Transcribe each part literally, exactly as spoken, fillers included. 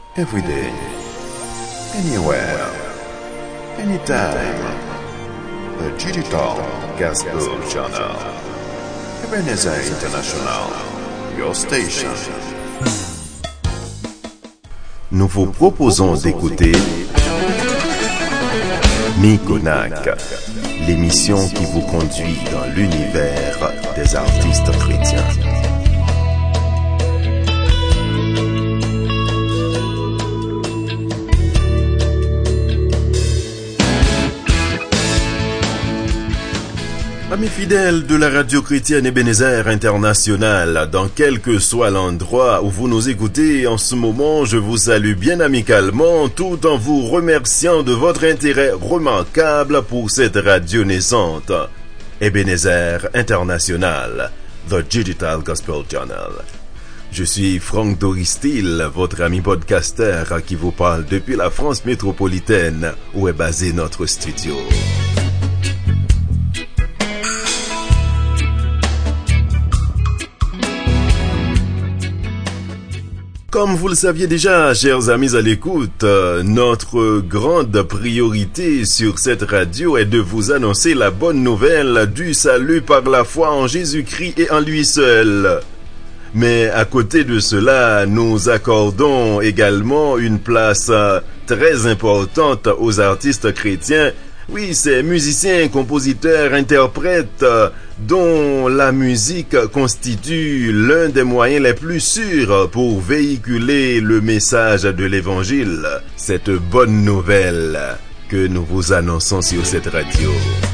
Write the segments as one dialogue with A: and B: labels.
A: every day, anywhere, anytime. The Digital Gospel Channel. Ebenezer International, your station. Nous vous proposons d'écouter Mikonak, l'émission qui vous conduit dans l'univers des artistes chrétiens. Amis fidèles de la radio chrétienne Ebenezer International, dans quel que soit l'endroit où vous nous écoutez en ce moment, je vous salue bien amicalement tout en vous remerciant de votre intérêt remarquable pour cette radio naissante. Ebenezer International, The Digital Gospel Channel. Je suis Franck Doristil, votre ami podcaster qui vous parle depuis la France métropolitaine où est basé notre studio. Comme vous le saviez déjà, chers amis à l'écoute, euh, notre grande priorité sur cette radio est de vous annoncer la bonne nouvelle du salut par la foi en Jésus-Christ et en lui seul. Mais à côté de cela, nous accordons également une place euh, très importante aux artistes chrétiens. Oui, ces musiciens, compositeurs, interprètes, euh, dont la musique constitue l'un des moyens les plus sûrs pour véhiculer le message de l'Évangile. Cette bonne nouvelle que nous vous annonçons sur cette radio.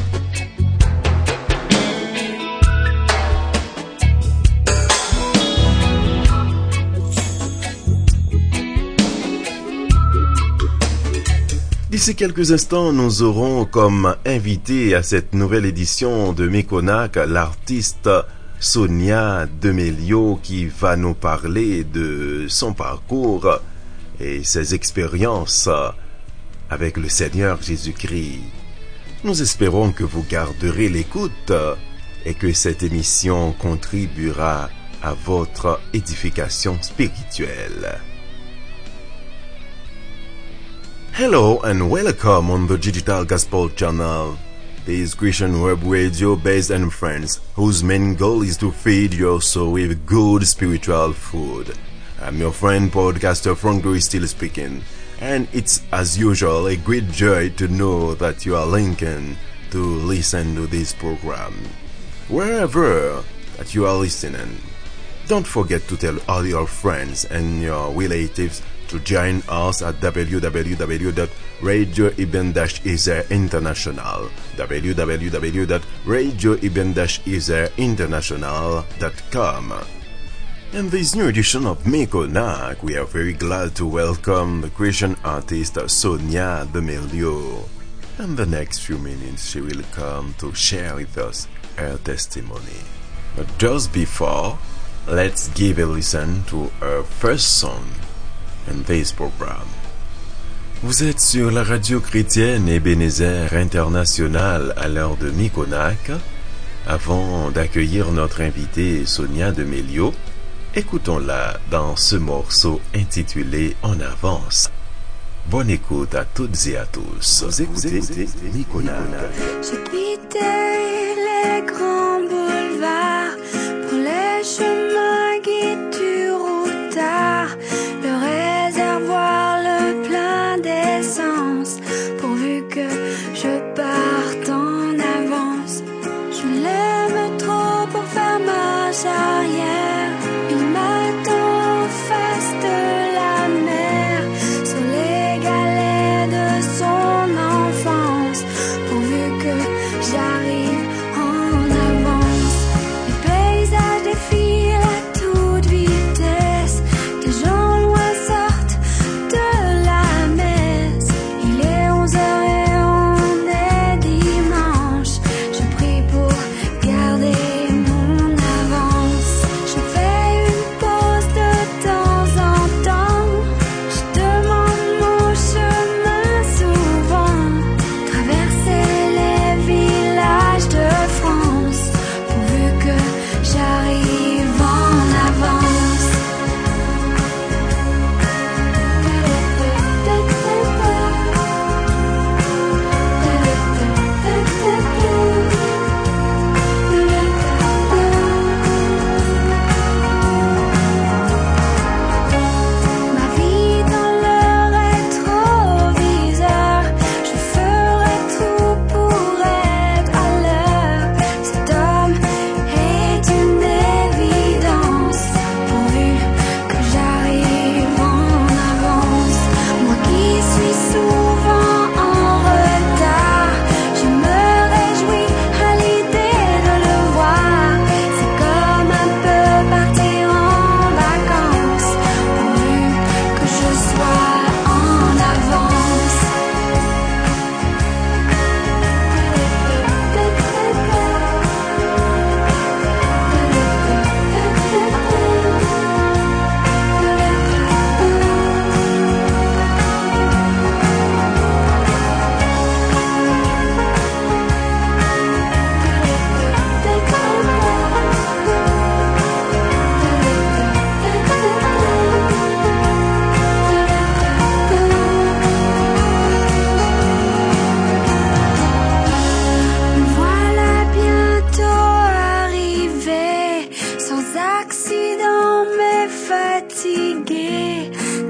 A: D'ici quelques instants, nous aurons comme invité à cette nouvelle édition de Mikonak l'artiste Sonia Demelio qui va nous parler de son parcours et ses expériences avec le Seigneur Jésus-Christ. Nous espérons que vous garderez l'écoute et que cette émission contribuera à votre édification spirituelle. Hello and welcome on the Digital Gospel Channel. This Christian web radio based in France, whose main goal is to feed your soul with good spiritual food. I'm your friend podcaster Frank Doristil speaking, and it's as usual a great joy to know that you are linking to listen to this program. Wherever that you are listening, don't forget to tell all your friends and your relatives to join us at w w w dot radio eben dash ezer international w w w dot radio eben dash ezer international dot com. In this new edition of Mikonak, we are very glad to welcome the Christian artist Sonia Demelio. In the next few minutes, she will come to share with us her testimony. But just before, let's give a listen to her first song in this program. Vous êtes sur la radio chrétienne Ebenezer International à l'heure de Mikonak. Avant d'accueillir notre invitée Sonia Demelio, écoutons-la dans ce morceau intitulé En avance. Bonne écoute à toutes et à tous. Vous écoutez Mikonak.
B: J'ai quitté les grands boulevards pour les chemins guidés du routard. Voir le plein d'essence, pourvu que je parte en avance. Je l'aime trop pour faire marche arrière. Il m'attend en face de la mer, sur les galets de son enfance, pourvu que j'arrive en avance.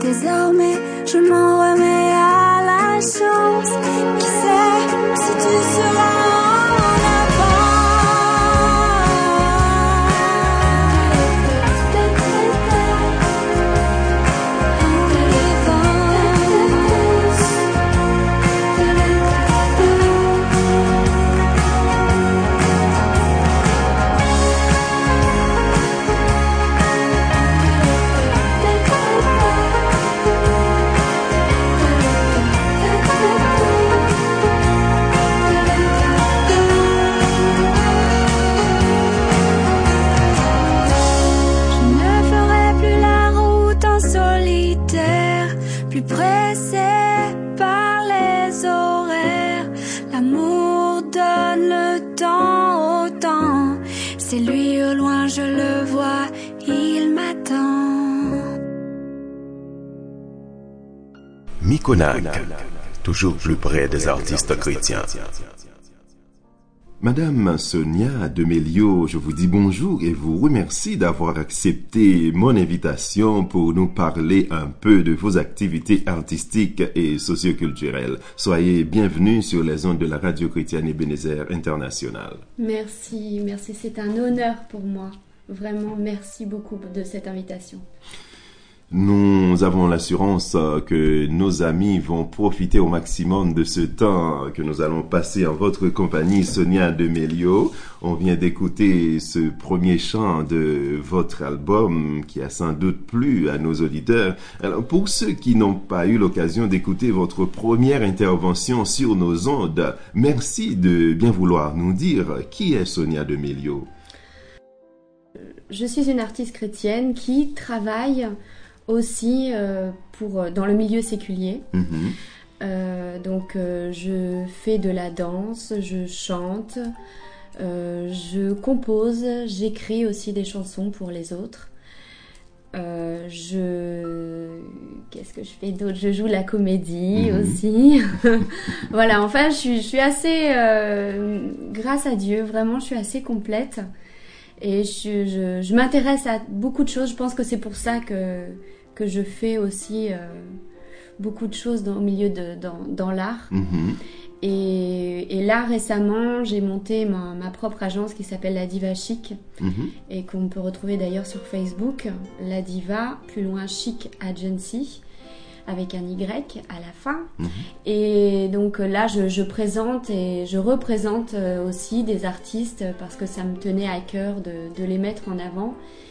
B: Désormais, je m'en remets à la chance. Qui sait si tu seras en plus pressé par les horaires. L'amour donne le temps au temps. C'est lui au loin, je le vois, il m'attend.
A: Mikonak, toujours plus près des artistes chrétiens.
C: Madame Sonia Demélio, je vous dis bonjour et vous remercie d'avoir accepté mon invitation pour nous parler un peu de vos activités artistiques et socioculturelles. Soyez bienvenue sur les ondes de la radio chrétienne Ebenezer International.
D: Merci, merci, c'est un honneur pour moi. Vraiment, merci beaucoup de cette invitation.
C: Nous avons l'assurance que nos amis vont profiter au maximum de ce temps que nous allons passer en votre compagnie, Sonia Demélio. On vient d'écouter ce premier chant de votre album qui a sans doute plu à nos auditeurs. Alors, pour ceux qui n'ont pas eu l'occasion d'écouter votre première intervention sur nos ondes, merci de bien vouloir nous dire qui est Sonia Demélio.
D: Je suis une artiste chrétienne qui travaille aussi euh, pour, dans le milieu séculier. Mmh. Euh, donc euh, je fais de la danse, je chante, euh, je compose, j'écris aussi des chansons pour les autres. Euh, je... Qu'est-ce que je fais d'autre ? Je joue la comédie mmh. aussi. Voilà, enfin je suis, je suis assez, euh, grâce à Dieu, vraiment je suis assez complète. Et je, je, je m'intéresse à beaucoup de choses. Je pense que c'est pour ça que, que je fais aussi euh, beaucoup de choses dans, au milieu de dans, dans l'art. Mm-hmm. Et, et là, récemment, j'ai monté ma, ma propre agence qui s'appelle La Diva Chic mm-hmm. et qu'on peut retrouver d'ailleurs sur Facebook. La Diva, plus loin Chic Agency, avec un Y à la fin. Mmh. Et donc là, je, je présente et je représente aussi des artistes parce que ça me tenait à cœur de, de les mettre en avant.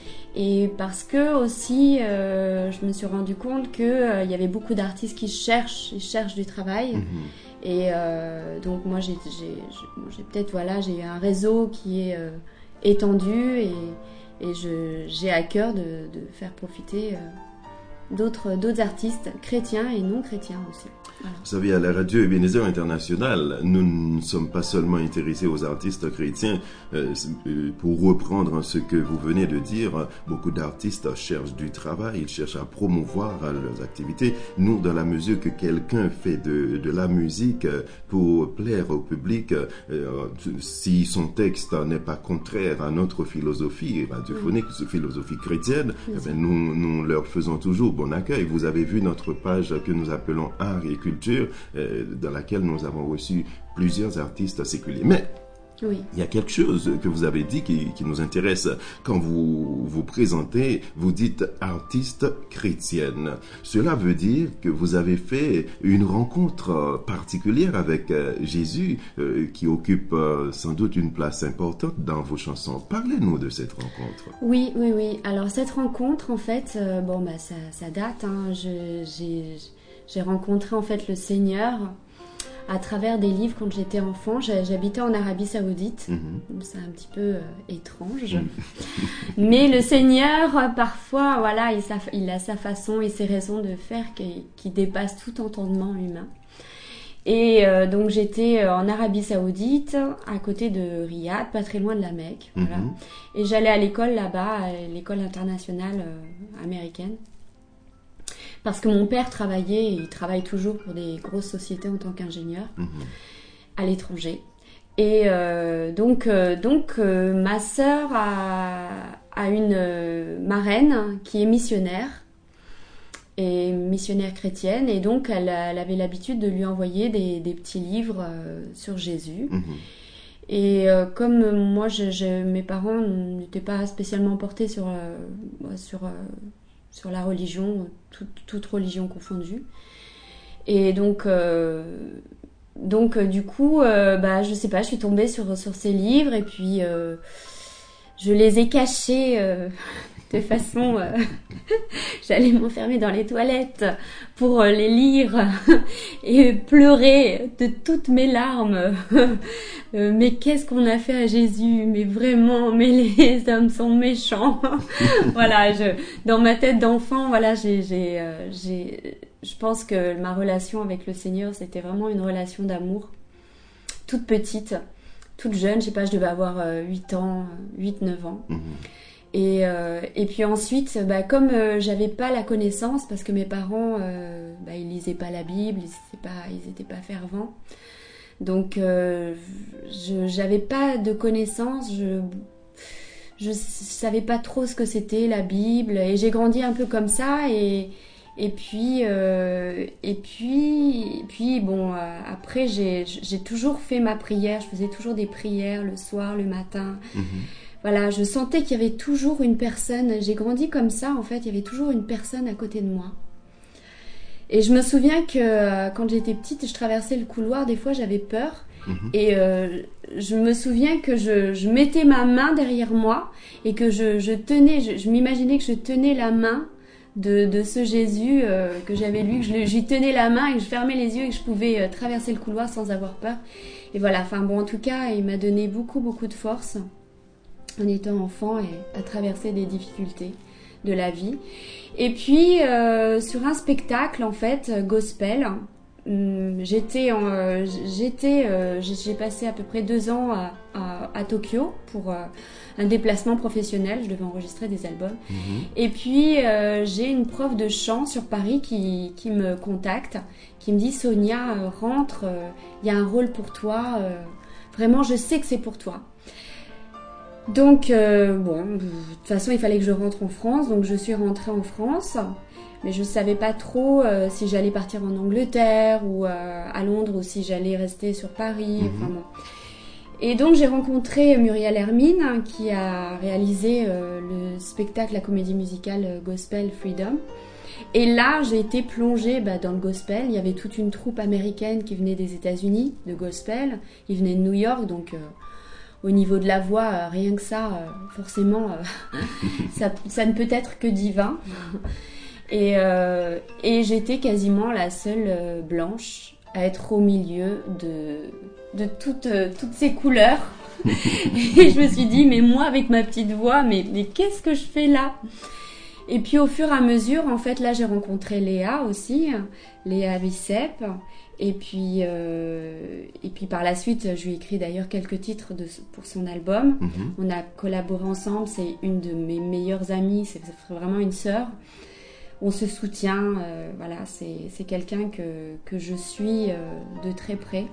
D: Et parce que aussi, euh, je me suis rendu compte qu'il euh, y avait beaucoup d'artistes qui cherchent, ils cherchent du travail. Mmh. Et euh, donc moi, j'ai, j'ai, j'ai peut-être, voilà, j'ai un réseau qui est euh, étendu et, et je, j'ai à cœur de, de faire profiter euh, D'autres, d'autres artistes chrétiens et non chrétiens aussi. Voilà.
C: Vous savez, à la radio Ebenezer International, nous ne sommes pas seulement intéressés aux artistes chrétiens. Euh, pour reprendre ce que vous venez de dire, beaucoup d'artistes cherchent du travail, ils cherchent à promouvoir leurs activités. Nous, dans la mesure que quelqu'un fait de, de la musique pour plaire au public, euh, si son texte n'est pas contraire à notre philosophie radiophonique, mmh. philosophie chrétienne, eh bien, nous, nous leur faisons toujours bon accueil. Vous avez vu notre page que nous appelons Art et Culture, euh, dans laquelle nous avons reçu plusieurs artistes séculiers. Mais oui. Il y a quelque chose que vous avez dit qui, qui nous intéresse. Quand vous vous présentez, vous dites artiste chrétienne. Cela veut dire que vous avez fait une rencontre particulière avec Jésus euh, qui occupe euh, sans doute une place importante dans vos chansons. Parlez-nous de cette rencontre.
D: Oui, oui, oui. Alors cette rencontre, en fait, euh, bon, bah, ça, ça date. Hein. Je, j'ai, j'ai rencontré en fait le Seigneur à travers des livres quand j'étais enfant. J'habitais en Arabie Saoudite. Mmh. C'est un petit peu euh, étrange. Mmh. Mais le Seigneur, euh, parfois, voilà, il, sa, il a sa façon et ses raisons de faire qui, qui dépassent tout entendement humain. Et euh, donc, j'étais en Arabie Saoudite, à côté de Riyad, pas très loin de la Mecque. Mmh. Voilà. Et j'allais à l'école là-bas, à l'école internationale euh, américaine. Parce que mon père travaillait, et il travaille toujours pour des grosses sociétés en tant qu'ingénieur mmh. à l'étranger. Et euh, donc, euh, donc euh, ma sœur a, a une euh, marraine qui est missionnaire. et missionnaire chrétienne, et donc elle, elle avait l'habitude de lui envoyer des, des petits livres euh, sur Jésus. Mmh. Et euh, comme moi, je, je, mes parents n'étaient pas spécialement portés sur, euh, sur, euh, sur la religion, tout, toute religion confondue. Et donc, euh, donc euh, du coup, euh, bah, je sais pas, je suis tombée sur, sur ces livres, et puis euh, je les ai cachés euh, de façon... Euh, j'allais m'enfermer dans les toilettes pour euh, les lire et pleurer de toutes mes larmes. Euh, mais qu'est-ce qu'on a fait à Jésus? Mais vraiment, mais les hommes sont méchants. Voilà, je, dans ma tête d'enfant, voilà, j'ai, j'ai, euh, j'ai, je pense que ma relation avec le Seigneur, c'était vraiment une relation d'amour. Toute petite, toute jeune, je sais pas, je devais avoir euh, huit ans, huit neuf ans. Mmh. Et, euh, et puis ensuite, bah, comme euh, j'avais pas la connaissance, parce que mes parents, euh, bah, ils lisaient pas la Bible, ils étaient pas, ils étaient pas fervents. Donc, euh, je j'avais pas de connaissances, je je savais pas trop ce que c'était la Bible, et j'ai grandi un peu comme ça. Et et puis euh, et puis et puis bon, euh, après j'ai j'ai toujours fait ma prière, je faisais toujours des prières le soir, le matin. Mmh. Voilà, je sentais qu'il y avait toujours une personne. J'ai grandi comme ça, en fait, il y avait toujours une personne à côté de moi. Et je me souviens que euh, quand j'étais petite, je traversais le couloir, des fois j'avais peur. Mmh. Et euh, je me souviens que je, je mettais ma main derrière moi et que je, je tenais, je, je m'imaginais que je tenais la main de, de ce Jésus euh, que j'avais lu, que je, je lui tenais la main et que je fermais les yeux et que je pouvais euh, traverser le couloir sans avoir peur. Et voilà, enfin bon, en tout cas, il m'a donné beaucoup, beaucoup de force en étant enfant et à traverser des difficultés de la vie. Et puis, euh, sur un spectacle, en fait, gospel, hum, j'étais, en, euh, j'étais, euh, j'ai passé à peu près deux ans à, à, à Tokyo pour euh, un déplacement professionnel. Je devais enregistrer des albums. Mmh. Et puis, euh, j'ai une prof de chant sur Paris qui, qui me contacte, qui me dit « Sonia, euh, rentre, il euh, y a un rôle pour toi. Euh, vraiment, je sais que c'est pour toi. » Donc, euh, bon, de toute façon, il fallait que je rentre en France, donc je suis rentrée en France, mais je ne savais pas trop euh, si j'allais partir en Angleterre ou euh, à Londres, ou si j'allais rester sur Paris, mmh. enfin bon. Et donc, j'ai rencontré Muriel Hermine, hein, qui a réalisé euh, le spectacle, la comédie musicale Gospel Freedom. Et là, j'ai été plongée bah, dans le gospel. Il y avait toute une troupe américaine qui venait des États-Unis, de gospel. Ils venaient de New York, donc... Euh, au niveau de la voix, euh, rien que ça, euh, forcément, euh, ça, ça ne peut être que divin. Et, euh, et j'étais quasiment la seule euh, blanche à être au milieu de, de toutes, euh, toutes ces couleurs. Et je me suis dit, mais moi, avec ma petite voix, mais, mais qu'est-ce que je fais là? Et puis au fur et à mesure, en fait, là, j'ai rencontré Léa aussi, Léa Bicep. Et puis, euh, et puis par la suite, je lui ai écrit d'ailleurs quelques titres de, pour son album. Mmh. On a collaboré ensemble, c'est une de mes meilleures amies, c'est, c'est vraiment une sœur. On se soutient, euh, voilà, c'est, c'est quelqu'un que, que je suis euh, de très près.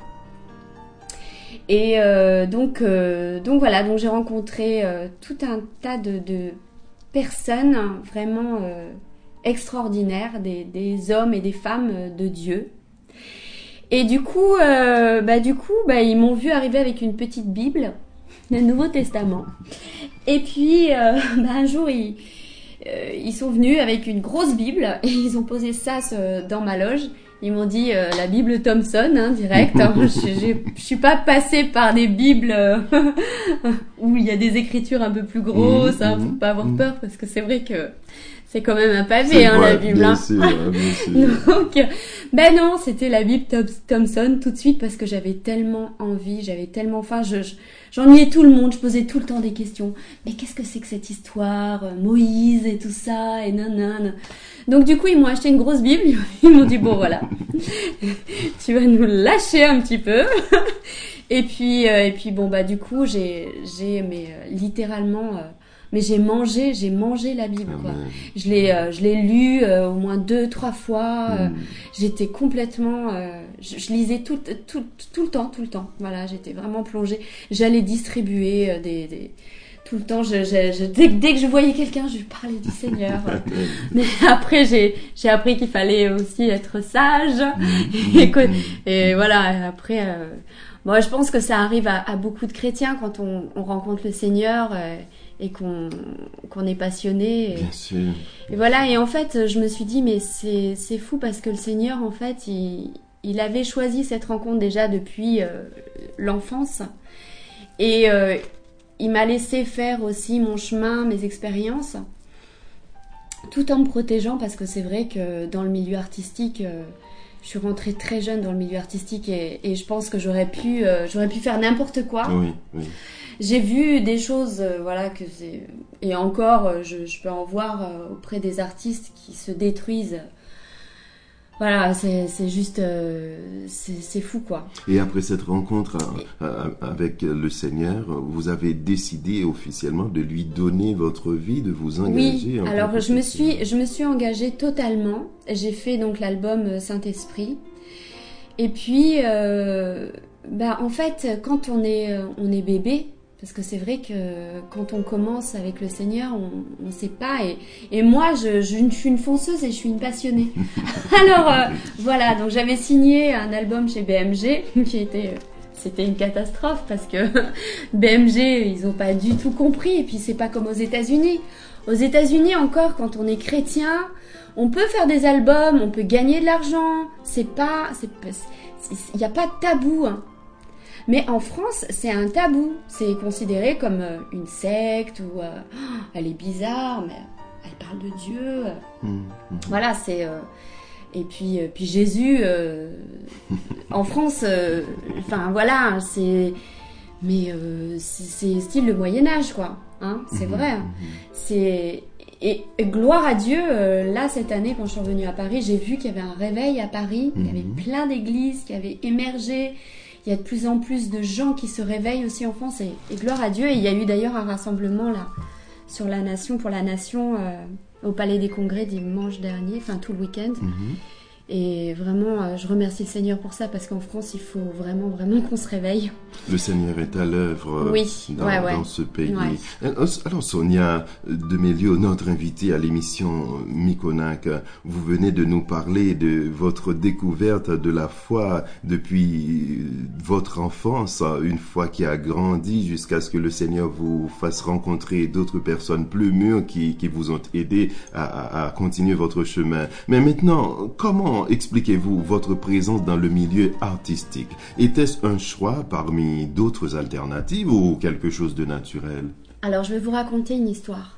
D: Et euh, donc, euh, donc voilà, donc j'ai rencontré euh, tout un tas de, de personnes vraiment euh, extraordinaires, des, des hommes et des femmes de Dieu. Et du coup, euh, bah, du coup bah, ils m'ont vu arriver avec une petite Bible, le Nouveau Testament. Et puis, euh, bah, un jour, ils, euh, ils sont venus avec une grosse Bible et ils ont posé ça dans ma loge. Ils m'ont dit euh, la Bible Thompson, hein, direct. Hein. Je ne suis pas passée par des Bibles euh, où il y a des écritures un peu plus grosses, mmh, hein, pour mmh, pas avoir mmh. peur, parce que c'est vrai que c'est quand même un pavé, hein, vrai, la Bible. Bien hein. sûr, bien sûr. Donc, ben non, c'était la Bible Thompson tout de suite parce que j'avais tellement envie, j'avais tellement faim, je, je, j'ennuyais tout le monde, je posais tout le temps des questions. Mais qu'est-ce que c'est que cette histoire, Moïse et tout ça, et nanana. Donc du coup, ils m'ont acheté une grosse Bible, ils m'ont dit, bon voilà, tu vas nous lâcher un petit peu. Et puis, euh, et puis bon, bah du coup, j'ai, j'ai mais, euh, littéralement... Euh, Mais j'ai mangé, j'ai mangé la Bible, quoi. Amen. Je l'ai, euh, je l'ai lu euh, au moins deux, trois fois. Euh, mm. J'étais complètement, euh, je, je lisais tout, tout, tout le temps, tout le temps. Voilà, j'étais vraiment plongée. J'allais distribuer euh, des, des, tout le temps, je, je, je, dès, dès que je voyais quelqu'un, je lui parlais du Seigneur. Mais après, j'ai, j'ai appris qu'il fallait aussi être sage. Mmh, et, que, et voilà, après, euh, moi, je pense que ça arrive à, à beaucoup de chrétiens quand on, on rencontre le Seigneur euh, et qu'on, qu'on est passionné. Et,
C: Bien sûr.
D: Et voilà, et en fait, je me suis dit, mais c'est, c'est fou parce que le Seigneur, en fait, il, il avait choisi cette rencontre déjà depuis euh, l'enfance. Et euh, il m'a laissé faire aussi mon chemin, mes expériences, tout en me protégeant parce que c'est vrai que dans le milieu artistique, euh, je suis rentrée très jeune dans le milieu artistique et, et je pense que j'aurais pu, euh, j'aurais pu faire n'importe quoi.
C: Oui, oui.
D: J'ai vu des choses, euh, voilà, que c'est... Et encore, euh, je, je peux en voir euh, auprès des artistes qui se détruisent. Voilà, c'est, c'est juste... Euh, c'est, c'est fou, quoi.
C: Et après cette rencontre à, à, avec le Seigneur, vous avez décidé officiellement de lui donner votre vie, de vous engager.
D: Oui,
C: en
D: alors je me, suis, je me suis engagée totalement. J'ai fait donc l'album Saint-Esprit. Et puis, euh, bah, en fait, quand on est, on est bébé... Parce que c'est vrai que quand on commence avec le Seigneur, on ne sait pas. Et, et moi, je, je, je suis une fonceuse et je suis une passionnée. Alors, euh, voilà. Donc, j'avais signé un album chez B M G qui était... C'était une catastrophe parce que B M G, ils n'ont pas du tout compris. Et puis, c'est pas comme aux États-Unis. Aux États-Unis, encore, quand on est chrétien, on peut faire des albums, on peut gagner de l'argent. C'est pas... Il n'y a pas de tabou, hein. Mais en France, c'est un tabou. C'est considéré comme une secte ou euh, oh, elle est bizarre, mais elle parle de Dieu. Mmh, mmh. Voilà, c'est. Euh, et puis, euh, puis Jésus, euh, en France, enfin euh, voilà, c'est. Mais euh, c'est, c'est style le Moyen Âge, quoi. Hein, c'est mmh, vrai. Mmh. C'est. Et, et gloire à Dieu, euh, là cette année, quand je suis revenue à Paris, j'ai vu qu'il y avait un réveil à Paris. Mmh. Il y avait plein d'églises qui avaient émergé. Il y a de plus en plus de gens qui se réveillent aussi en France et, et gloire à Dieu. Et il y a eu d'ailleurs un rassemblement là sur la nation, pour la nation, euh, au Palais des Congrès dimanche dernier, enfin tout le week-end. Mm-hmm. Et vraiment, euh, je remercie le Seigneur pour ça parce qu'en France, il faut vraiment, vraiment qu'on se réveille.
C: Le Seigneur est à l'œuvre
D: oui,
C: dans,
D: ouais, ouais.
C: dans ce pays.
D: Ouais.
C: Alors Sonia Demélio, notre invitée à l'émission Mikonak, vous venez de nous parler de votre découverte de la foi depuis votre enfance, une foi qui a grandi jusqu'à ce que le Seigneur vous fasse rencontrer d'autres personnes plus mûres qui, qui vous ont aidé à, à, à continuer votre chemin. Mais maintenant, comment expliquez-vous votre présence dans le milieu artistique? Était-ce un choix parmi d'autres alternatives ou quelque chose de naturel?
D: Alors, je vais vous raconter une histoire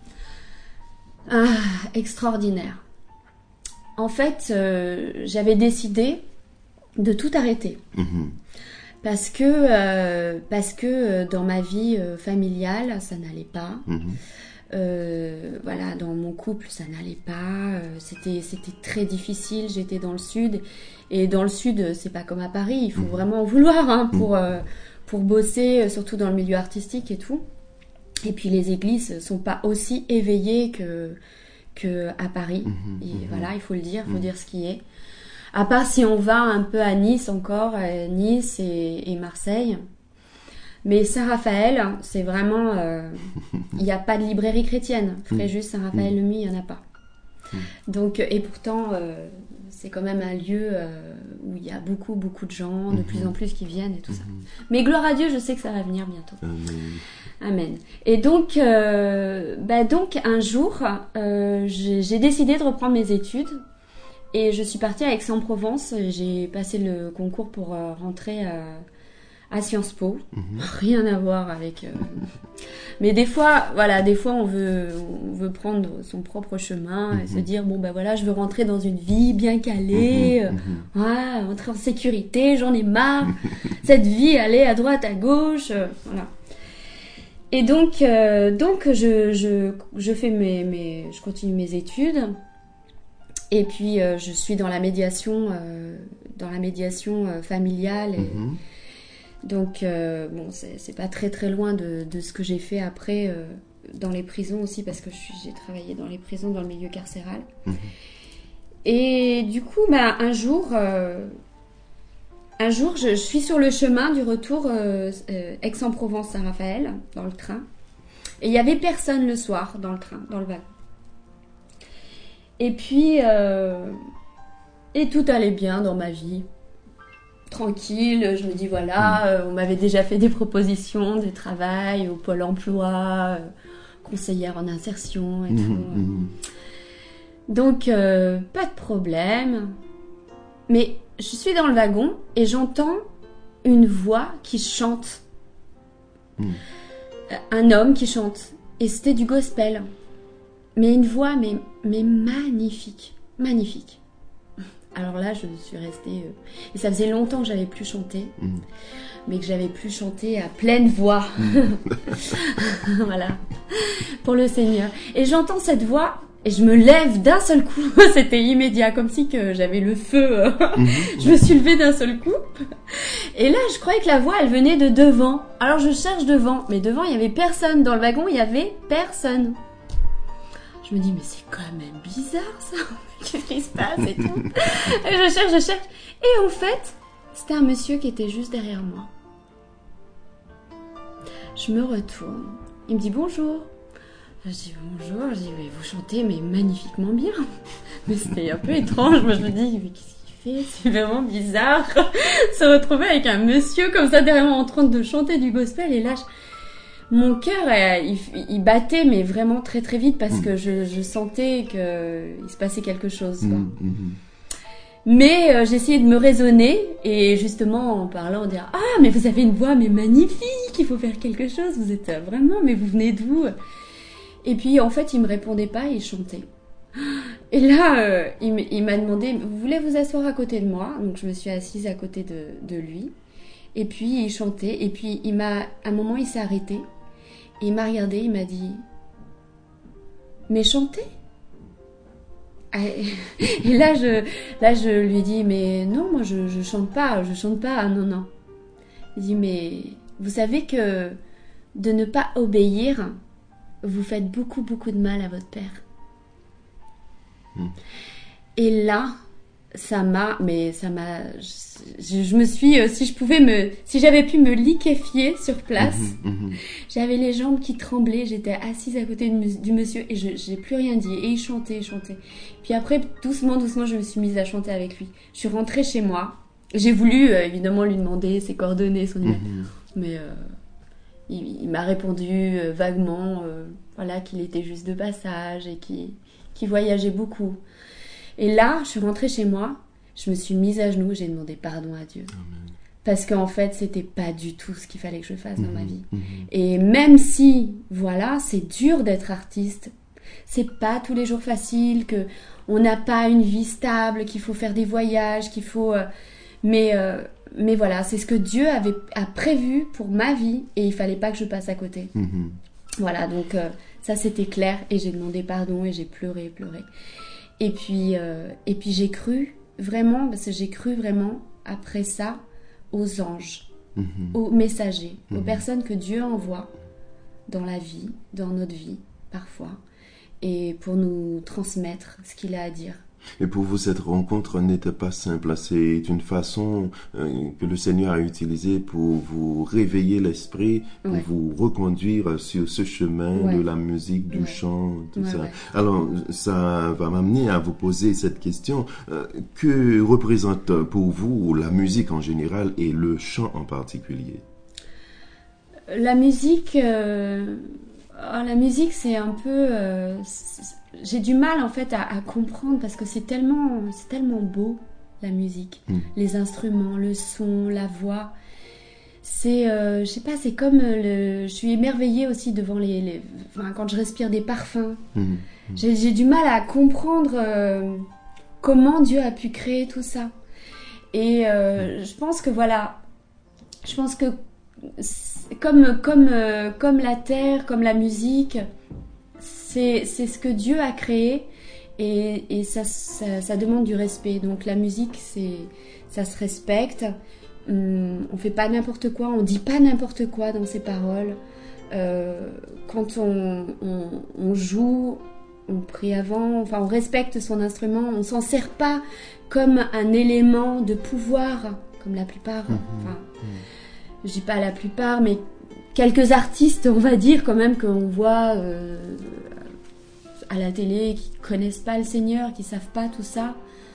D: ah, extraordinaire. En fait, euh, j'avais décidé de tout arrêter. Mmh. Parce que, euh, parce que dans ma vie euh, familiale, ça n'allait pas. Mmh. Euh, voilà, dans mon couple ça n'allait pas, euh, c'était c'était très difficile. J'étais dans le sud et dans le sud c'est pas comme à Paris, il faut mmh. vraiment en vouloir hein, pour euh, pour bosser, surtout dans le milieu artistique et tout. Et puis les églises sont pas aussi éveillées que que à Paris. Mmh. Et mmh. voilà, il faut le dire, il faut mmh. dire ce qui est. À part si on va un peu à Nice encore, euh, Nice et, et Marseille. Mais Saint-Raphaël, c'est vraiment... Il euh, n'y a pas de librairie chrétienne. Fréjus, Saint-Raphaël-le-Muy, il n'y en a pas. Donc, et pourtant, euh, c'est quand même un lieu euh, où il y a beaucoup, beaucoup de gens, de plus en plus qui viennent et tout ça. Mais gloire à Dieu, je sais que ça va venir bientôt.
C: Amen.
D: Amen. Et donc, euh, bah donc un jour, euh, j'ai, j'ai décidé de reprendre mes études. Et je suis partie à Aix-en-Provence. J'ai passé le concours pour euh, rentrer... Euh, à Sciences Po, mmh. rien à voir avec... Euh... Mais des fois, voilà, des fois on veut, on veut prendre son propre chemin mmh. et se dire, bon ben voilà, je veux rentrer dans une vie bien calée, mmh. ouais, rentrer en sécurité, j'en ai marre, cette vie, aller à droite, à gauche, euh, voilà. Et donc, euh, donc je, je, je fais mes, mes, je continue mes études, et puis euh, je suis dans la médiation, euh, dans la médiation euh, familiale et... Mmh. Donc, euh, bon, c'est, c'est pas très très loin de, de ce que j'ai fait après euh, dans les prisons aussi, parce que je suis, j'ai travaillé dans les prisons, dans le milieu carcéral. Mmh. Et du coup, bah, un jour, euh, un jour je, je suis sur le chemin du retour euh, euh, Aix-en-Provence, Saint-Raphaël, dans le train. Et il y avait personne le soir dans le train, dans le wagon. Et puis, euh, et tout allait bien dans ma vie. Tranquille, je me dis voilà, euh, on m'avait déjà fait des propositions de travail au Pôle emploi, euh, conseillère en insertion et
C: Mmh,
D: tout.
C: mmh.
D: Donc, euh, pas de problème. Mais je suis dans le wagon et j'entends une voix qui chante.
C: Mmh.
D: Un homme qui chante. Et c'était du gospel. Mais une voix, mais, mais magnifique. Magnifique. Alors là, je suis restée... euh, Et ça faisait longtemps que j'avais plus chanté.
C: Mmh.
D: Mais que j'avais plus chanté à pleine voix. Voilà. Pour le Seigneur. Et j'entends cette voix... Et je me lève d'un seul coup, c'était immédiat, comme si que j'avais le feu.
C: Mmh.
D: Je me suis levée d'un seul coup. Et là, je croyais que la voix, elle venait de devant. Alors je cherche devant, mais devant, il y avait personne. Dans le wagon, il y avait personne. Je me dis, mais c'est quand même bizarre ça. Qu'est-ce qui se passe et tout. Et je cherche, je cherche. Et en fait, c'était un monsieur qui était juste derrière moi. Je me retourne. Il me dit bonjour. Je dis bonjour, je dis mais vous chantez mais magnifiquement bien. Mais c'était un peu étrange, moi je me dis mais qu'est-ce qu'il fait, c'est vraiment bizarre. Se retrouver avec un monsieur comme ça derrière moi en train de chanter du gospel et là je... mon cœur euh, il, il battait mais vraiment très très vite parce que je, je sentais qu'il se passait quelque chose. Quoi.
C: Mmh, mmh.
D: Mais euh, j'essayais de me raisonner et justement en parlant on dirait ah mais vous avez une voix mais magnifique, il faut faire quelque chose, vous êtes euh, vraiment mais vous venez d'où? Et puis, en fait, il me répondait pas et il chantait. Et là, euh, il, m- il m'a demandé, vous voulez vous asseoir à côté de moi? Donc, je me suis assise à côté de, de lui. Et puis, il chantait. Et puis, il m'a, à un moment, il s'est arrêté. Et il m'a regardé, il m'a dit, mais chantez? Et là, je, là, je lui ai dit, mais non, moi, je, je chante pas, je chante pas, ah, non, non. Il dit, mais vous savez que de ne pas obéir, vous faites beaucoup, beaucoup de mal à votre père. Mmh. Et là, ça m'a, mais ça m'a, je, je me suis, euh, si je pouvais me, si j'avais pu me liquéfier sur place, mmh, mmh. J'avais les jambes qui tremblaient, j'étais assise à côté du, du monsieur et je j'ai plus rien dit. Et il chantait, il chantait. Puis après, doucement, doucement, je me suis mise à chanter avec lui. Je suis rentrée chez moi. J'ai voulu, euh, évidemment, lui demander ses coordonnées, son email. Mmh. Mais... Euh, Il, il m'a répondu euh, vaguement euh, voilà, qu'il était juste de passage et qu'il, qu'il voyageait beaucoup. Et là, je suis rentrée chez moi, je me suis mise à genoux, j'ai demandé pardon à Dieu. Amen. Parce qu'en fait, c'était pas du tout ce qu'il fallait que je fasse mmh, dans ma vie. Mmh. Et même si, voilà, c'est dur d'être artiste, c'est pas tous les jours facile, que on n'a pas une vie stable, qu'il faut faire des voyages, qu'il faut... Euh, mais... Euh, Mais voilà, c'est ce que Dieu avait, a prévu pour ma vie et il fallait pas que je passe à côté. Mmh. Voilà, donc euh, ça c'était clair et j'ai demandé pardon et j'ai pleuré, pleuré. Et puis, euh, et puis j'ai cru vraiment, parce que j'ai cru vraiment après ça aux anges, mmh. aux messagers, mmh. aux personnes que Dieu envoie dans la vie, dans notre vie parfois, et pour nous transmettre ce qu'il a à dire.
C: Et pour vous, cette rencontre n'était pas simple. C'est une façon euh, que le Seigneur a utilisée pour vous réveiller l'esprit, pour ouais. vous reconduire sur ce chemin ouais. de la musique, du ouais. chant, tout ouais, ça. Ouais. Alors, ça va m'amener à vous poser cette question. Euh, que représente pour vous la musique en général et le chant en particulier?
D: La musique... Euh... Oh, la musique, c'est un peu... Euh, c'est... J'ai du mal en fait à, à comprendre parce que c'est tellement, c'est tellement beau la musique, mmh. les instruments, le son, la voix. C'est, euh, je sais pas, c'est comme le. Je suis émerveillée aussi devant les, les enfin, quand je respire des parfums. Mmh. Mmh. J'ai, j'ai du mal à comprendre euh, comment Dieu a pu créer tout ça. Et euh, mmh. je pense que voilà, je pense que comme comme euh, comme la terre, comme la musique. C'est, c'est ce que Dieu a créé et, et ça, ça, ça demande du respect. Donc la musique, c'est, ça se respecte. Hum, on fait pas n'importe quoi, on dit pas n'importe quoi dans ses paroles. Euh, quand on, on, on joue, on prie avant, enfin on respecte son instrument, on s'en sert pas comme un élément de pouvoir, comme la plupart. Enfin, mmh, mmh. je dis pas la plupart, mais quelques artistes, on va dire, quand même, qu'on voit euh, à la télé, qui connaissent pas le Seigneur, qui savent pas tout ça.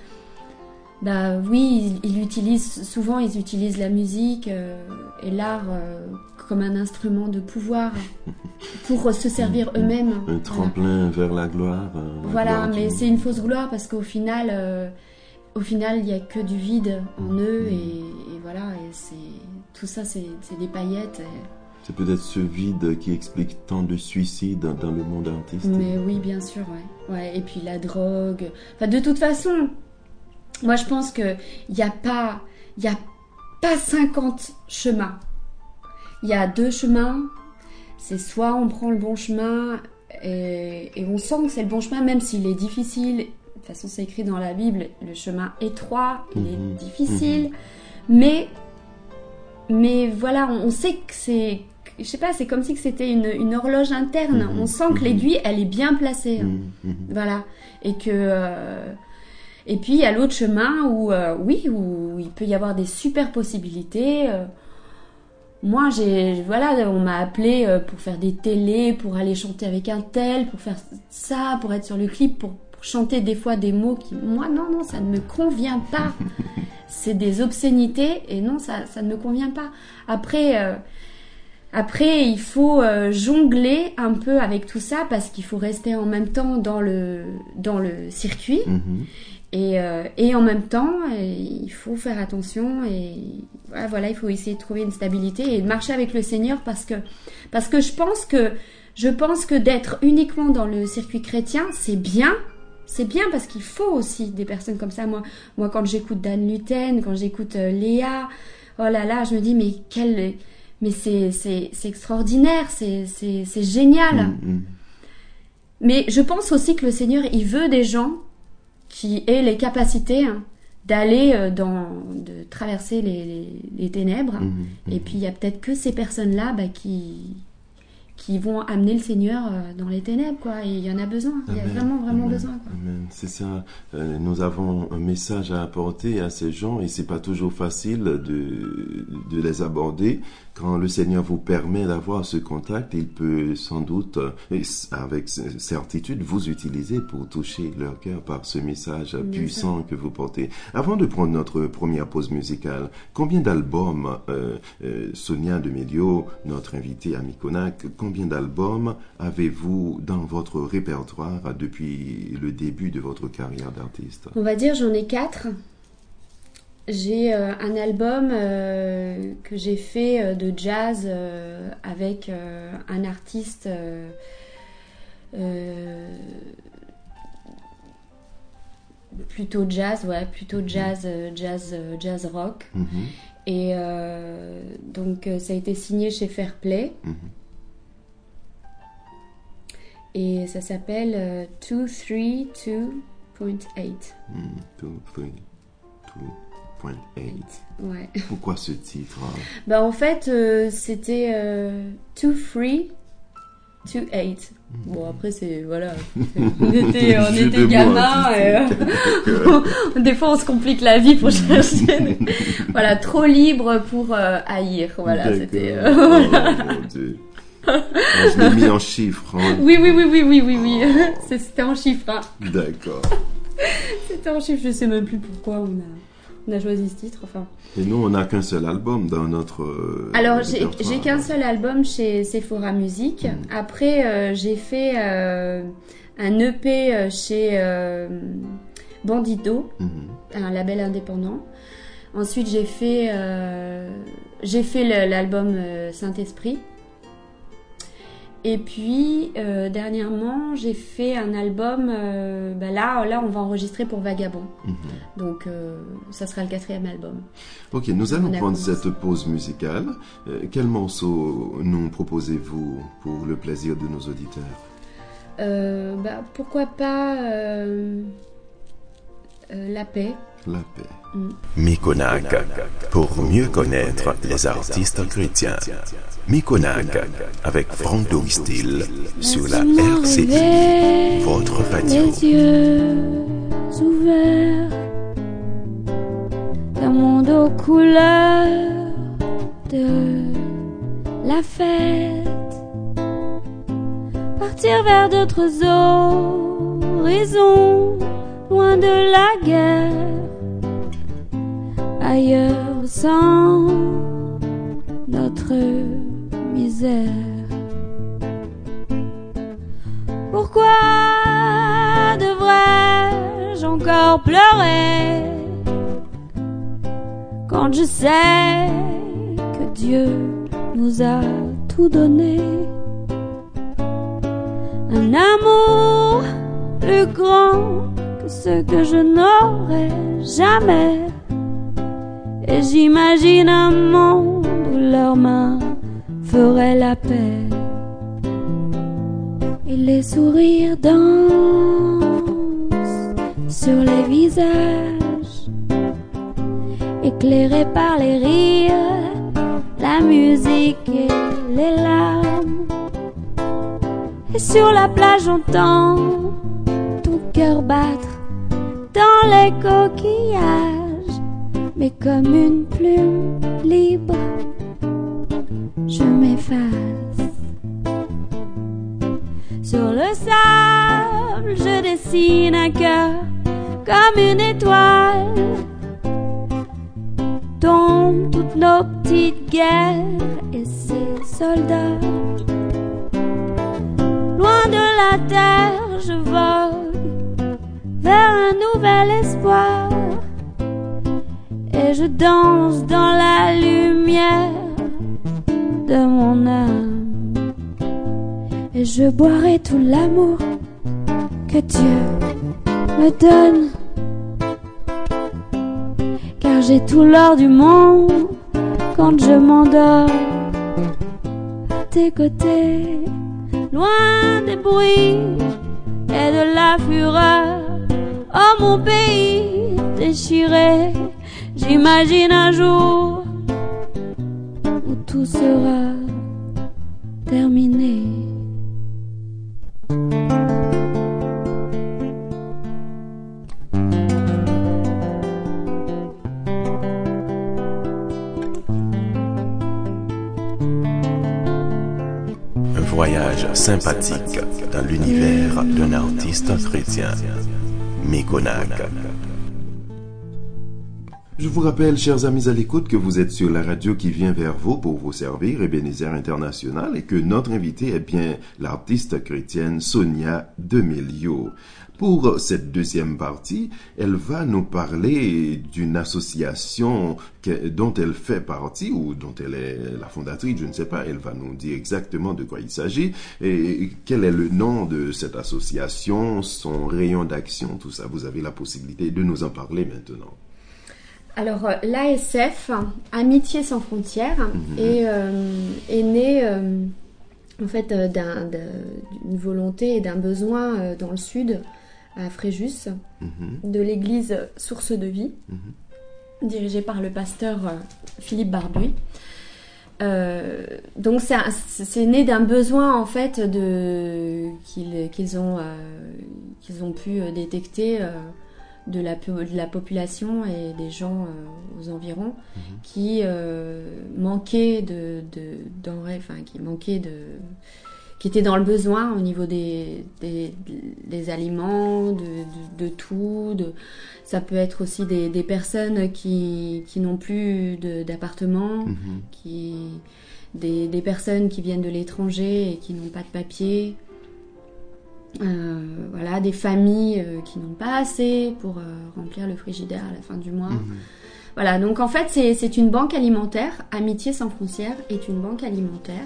D: Bah oui, ils, ils utilisent, souvent ils utilisent la musique euh, et l'art euh, comme un instrument de pouvoir pour se servir eux-mêmes.
C: Un tremplin voilà. vers la gloire. Euh, la
D: voilà,
C: gloire
D: mais
C: du...
D: c'est une fausse gloire parce qu'au final, euh, au final, il y a que du vide en eux et, et voilà, et c'est tout ça, c'est, c'est des paillettes. Et...
C: C'est peut-être ce vide qui explique tant de suicides dans le monde artistique.
D: Mais oui, bien sûr, ouais, ouais. Et puis la drogue. Enfin, de toute façon. Moi, je pense qu'il n'y a pas, il y a pas cinquante chemins. Il y a deux chemins. C'est soit on prend le bon chemin et, et on sent que c'est le bon chemin, même s'il est difficile. De toute façon, c'est écrit dans la Bible, le chemin étroit, il est mmh, difficile. Mmh. Mais, mais voilà, on, on sait que c'est... Je sais pas, c'est comme si c'était une, une horloge interne. Mmh, on sent que l'aiguille, elle est bien placée. Mmh, voilà. Et que... Euh, Et puis il y a l'autre chemin où euh, oui, où il peut y avoir des super possibilités. Euh, moi, j'ai voilà, on m'a appelé euh, pour faire des télés, pour aller chanter avec un tel, pour faire ça, pour être sur le clip, pour, pour chanter des fois des mots qui, moi, non, non, ça ne me convient pas. C'est des obscénités et non, ça, ça ne me convient pas. Après. Euh, Après, il faut euh, jongler un peu avec tout ça parce qu'il faut rester en même temps dans le, dans le circuit. Mmh. Et, euh, et en même temps, il faut faire attention et voilà, voilà, il faut essayer de trouver une stabilité et de marcher avec le Seigneur parce que, parce que je pense que, je pense que d'être uniquement dans le circuit chrétien, c'est bien. C'est bien parce qu'il faut aussi des personnes comme ça. Moi, moi quand j'écoute Dan Luten, quand j'écoute euh, Léa, oh là là, je me dis, mais quelle... Mais c'est, c'est, c'est extraordinaire, c'est, c'est, c'est génial. Mmh. Mais je pense aussi que le Seigneur, il veut des gens qui aient les capacités hein, d'aller dans, de traverser les, les, les ténèbres. Mmh. Et puis, il y a peut-être que ces personnes-là bah, qui, qui vont amener le Seigneur dans les ténèbres, quoi. Et il y en a besoin. Il y a
C: Amen.
D: vraiment, vraiment
C: Amen.
D: besoin, quoi.
C: Amen. C'est ça. Euh, nous avons un message à apporter à ces gens et c'est pas toujours facile de, de les aborder. Quand le Seigneur vous permet d'avoir ce contact, il peut sans doute, avec certitude, vous utiliser pour toucher leur cœur par ce message Bien puissant sûr. Que vous portez. Avant de prendre notre première pause musicale, combien d'albums, euh, euh, Sonia Demélio, notre invitée à Mikonak, combien d'albums avez-vous dans votre répertoire depuis le début de votre carrière d'artiste?
D: On va dire j'en ai quatre. J'ai euh, un album euh, que j'ai fait euh, de jazz euh, avec euh, un artiste euh, euh, plutôt jazz, ouais, plutôt jazz, euh, jazz, euh, jazz rock. Mm-hmm. Et euh, donc ça a été signé chez Fairplay. Mm-hmm. Et ça s'appelle euh, two three two point eight.
C: Mm, two three two.
D: Ouais.
C: Pourquoi ce titre?
D: Bah en fait euh, c'était euh, two three two eight. Mmh. Bon après c'est voilà, on était on était gamins et euh, des fois on se complique la vie pour chercher. Voilà, trop libre pour euh, haïr. Voilà, D'accord. C'était. Euh,
C: oh, voilà. Mon Dieu. Je l'ai mis en chiffres. Hein.
D: Oui oui oui oui oui oui oui. Oh. C'était en chiffres. Hein.
C: D'accord.
D: C'était en chiffres. Je sais même plus pourquoi on a. On a choisi ce titre, enfin.
C: Et nous, on n'a qu'un seul album dans notre... Euh,
D: Alors, j'ai, j'ai qu'un seul album chez Sephora Music. Mmh. Après, euh, j'ai fait euh, un E P chez euh, Bandido, mmh. un label indépendant. Ensuite, j'ai fait, euh, j'ai fait le, l'album euh, Saint-Esprit. Et puis, euh, dernièrement, j'ai fait un album, euh, bah là, là, on va enregistrer pour Vagabond. Mm-hmm. Donc, euh, ça sera le quatrième album.
C: Ok, nous allons prendre cette pause musicale. Euh, quel morceau nous proposez-vous pour le plaisir de nos auditeurs?
D: euh, bah, Pourquoi pas euh, euh, La Paix.
C: La Paix.
A: Mm. Mikonak, pour mieux connaître les artistes chrétiens. Mikonak, avec Franck Doristil, sur la R C I, votre radio.
B: Les yeux ouverts d'un monde aux couleurs de la la fête, partir vers d'autres horizons, loin de la guerre, ailleurs sans notre misère. Pourquoi devrais-je encore pleurer quand je sais que Dieu nous a tout donné? Un amour plus grand que ce que je n'aurais jamais. Et j'imagine un monde où leurs mains feraient la paix. Et les sourires dansent sur les visages, éclairés par les rires, la musique et les larmes. Et sur la plage j'entends ton cœur battre dans les coquillages, mais comme une plume libre, je m'efface. Sur le sable, je dessine un cœur comme une étoile. Tombent toutes nos petites guerres et ses soldats. Loin de la terre, je vogue vers un nouvel espoir. Et je danse dans la lumière de mon âme. Et je boirai tout l'amour que Dieu me donne, car j'ai tout l'or du monde quand je m'endors à tes côtés, loin des bruits et de la fureur. Oh mon pays déchiré, j'imagine un jour où tout sera terminé.
A: Un voyage sympathique dans l'univers d'un artiste chrétien, Mikonak.
C: Je vous rappelle, chers amis à l'écoute, que vous êtes sur la radio qui vient vers vous pour vous servir, Ebenezer International, et que notre invitée est bien l'artiste chrétienne Sonia Demilio. Pour cette deuxième partie, elle va nous parler d'une association que, dont elle fait partie ou dont elle est la fondatrice, je ne sais pas. Elle va nous dire exactement de quoi il s'agit et quel est le nom de cette association, son rayon d'action, tout ça. Vous avez la possibilité de nous en parler maintenant.
D: Alors, l'A S F, Amitié sans frontières, mmh. est, euh, est née euh, en fait d'un, d'un, d'une volonté et d'un besoin euh, dans le sud, à Fréjus, mmh. de l'église Source de Vie, mmh. dirigée par le pasteur euh, Philippe Barbuy. Euh, donc c'est, c'est né d'un besoin en fait de qu'ils, qu'ils ont euh, qu'ils ont pu détecter. Euh, De la, de la population et des gens euh, aux environs mmh. qui euh, manquaient de, de denrées, enfin qui manquaient de, qui étaient dans le besoin au niveau des, des, des aliments, de, de, de tout. De, ça peut être aussi des, des personnes qui, qui n'ont plus de, d'appartement, mmh. qui, des, des personnes qui viennent de l'étranger et qui n'ont pas de papier. Euh, voilà, des familles euh, qui n'ont pas assez pour euh, remplir le frigidaire à la fin du mois. Mmh. Voilà, donc en fait, c'est, c'est une banque alimentaire. Amitié sans frontières est une banque alimentaire.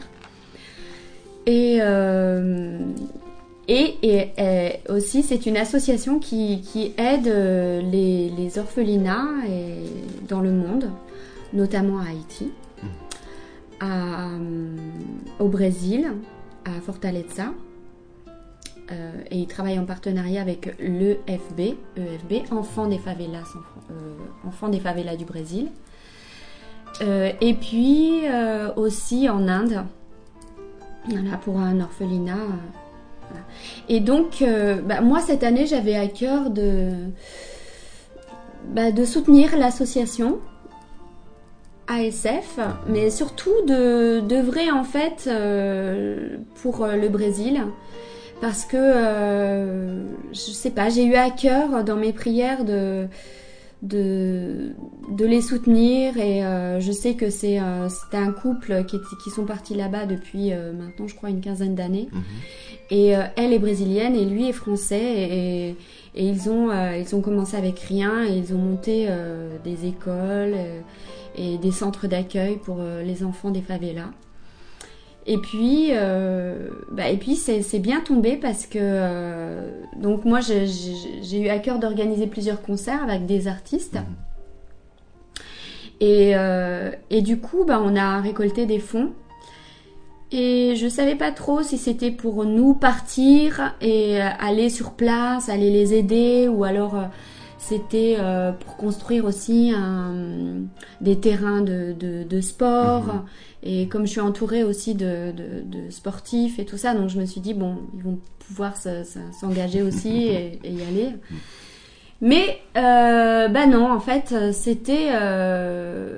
D: Et, euh, et, et, et aussi, c'est une association qui, qui aide les, les orphelinats et, dans le monde, notamment à Haïti, mmh. à, au Brésil, à Fortaleza. Euh, et il travaille en partenariat avec l'E F B, E F B, Enfants des favelas, euh, Enfants des favelas du Brésil. Euh, et puis euh, aussi en Inde, voilà, pour un orphelinat. Euh, voilà. Et donc, euh, bah, moi cette année, j'avais à cœur de, bah, de soutenir l'association A S F, mais surtout de d'œuvrer en fait euh, pour euh, le Brésil, parce que euh, je sais pas, j'ai eu à cœur dans mes prières de de de les soutenir, et euh, je sais que c'est euh, c'était un couple qui qui sont partis là-bas depuis euh, maintenant je crois une quinzaine d'années, mm-hmm. et euh, elle est brésilienne et lui est français, et, et ils ont euh, ils ont commencé avec rien et ils ont monté euh, des écoles euh, et des centres d'accueil pour euh, les enfants des favelas. Et puis, euh, bah, et puis c'est, c'est bien tombé parce que euh, donc moi j'ai, j'ai, j'ai eu à cœur d'organiser plusieurs concerts avec des artistes. Mmh. Et, euh, et du coup, bah, on a récolté des fonds. Et je savais pas trop si c'était pour nous partir et aller sur place, aller les aider, ou alors... Euh, C'était euh, pour construire aussi un, des terrains de, de, de sport. Mmh. Et comme je suis entourée aussi de, de, de sportifs et tout ça, donc je me suis dit, bon, ils vont pouvoir se, se, s'engager aussi et, et y aller. Mmh. Mais, euh, bah non, en fait, c'était... Euh,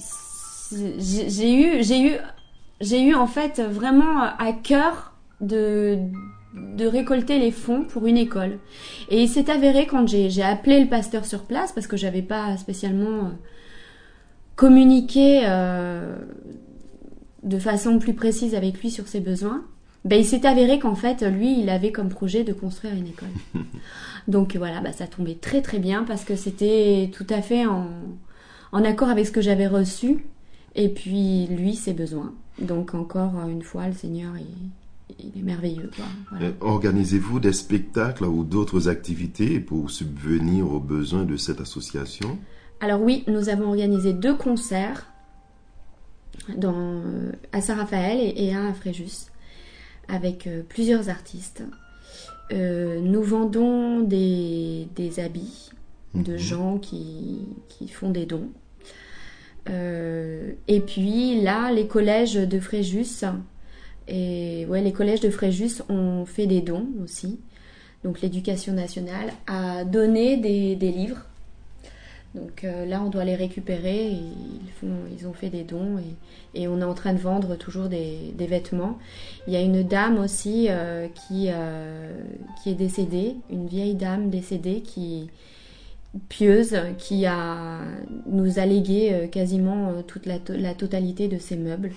D: j'ai, j'ai, eu, j'ai, eu, j'ai eu en fait vraiment à cœur de... de récolter les fonds pour une école. Et il s'est avéré, quand j'ai, j'ai appelé le pasteur sur place, parce que j'avais pas spécialement euh, communiqué euh, de façon plus précise avec lui sur ses besoins, ben il s'est avéré qu'en fait lui il avait comme projet de construire une école. Donc voilà, ben, ça tombait très très bien parce que c'était tout à fait en, en accord avec ce que j'avais reçu, et puis lui ses besoins. Donc encore une fois le Seigneur il il est merveilleux, quoi. Voilà.
C: Organisez-vous des spectacles ou d'autres activités pour subvenir aux besoins de cette association?
D: Alors oui, nous avons organisé deux concerts dans, à Saint-Raphaël et, et un à Fréjus avec euh, plusieurs artistes. Euh, nous vendons des, des habits mmh. de gens qui, qui font des dons. Euh, et puis là, les collèges de Fréjus... Et ouais, les collèges de Fréjus ont fait des dons aussi. Donc l'éducation nationale a donné des, des livres. Donc euh, là, on doit les récupérer. Et ils, font, ils ont fait des dons et, et on est en train de vendre toujours des, des vêtements. Il y a une dame aussi euh, qui, euh, qui est décédée, une vieille dame décédée qui pieuse, qui a, nous a légué euh, quasiment euh, toute la, to- la totalité de ses meubles.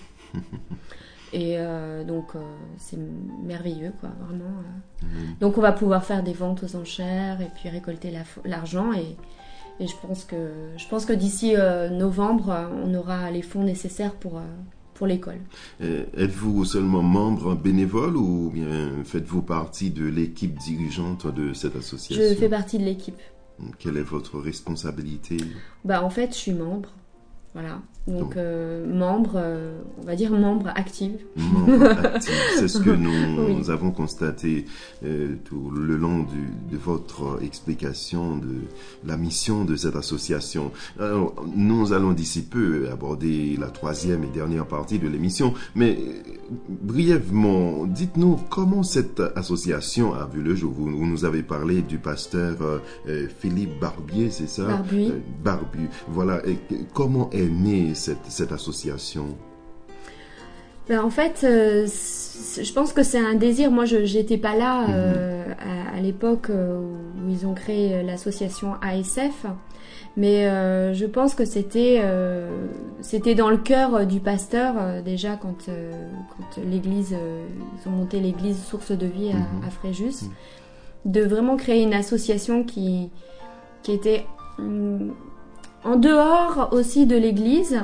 D: Et euh, donc, euh, c'est merveilleux, quoi, vraiment. Euh. Mmh. Donc, on va pouvoir faire des ventes aux enchères et puis récolter la, l'argent. Et, et je pense que, je pense que d'ici euh, novembre, on aura les fonds nécessaires pour, euh, pour l'école.
C: Et êtes-vous seulement membre bénévole ou bien faites-vous partie de l'équipe dirigeante de cette association?
D: Je fais partie de l'équipe.
C: Quelle est votre responsabilité?
D: Bah, en fait, je suis membre. Voilà, donc, donc euh, membre, euh, on va dire membre active.
C: Membre active, c'est ce que nous, oui. nous avons constaté euh, tout le long du, de votre explication de la mission de cette association. Alors, nous allons d'ici peu aborder la troisième et dernière partie de l'émission, mais brièvement, dites-nous comment cette association a vu le jour. Vous, vous nous avez parlé du pasteur euh, Philippe Barbier, c'est ça?
D: Barbu.
C: Euh, Barbu, voilà. Et, comment est née cette, cette association?
D: Ben, en fait, euh, je pense que c'est un désir. Moi, je n'étais pas là euh, mm-hmm. à, à l'époque où ils ont créé l'association A S F, mais euh, je pense que c'était, euh, c'était dans le cœur du pasteur, euh, déjà, quand, euh, quand l'église, euh, ils ont monté l'église Source de Vie à, mm-hmm. à Fréjus, mm-hmm. de vraiment créer une association qui, qui était... Hum, en dehors aussi de l'église,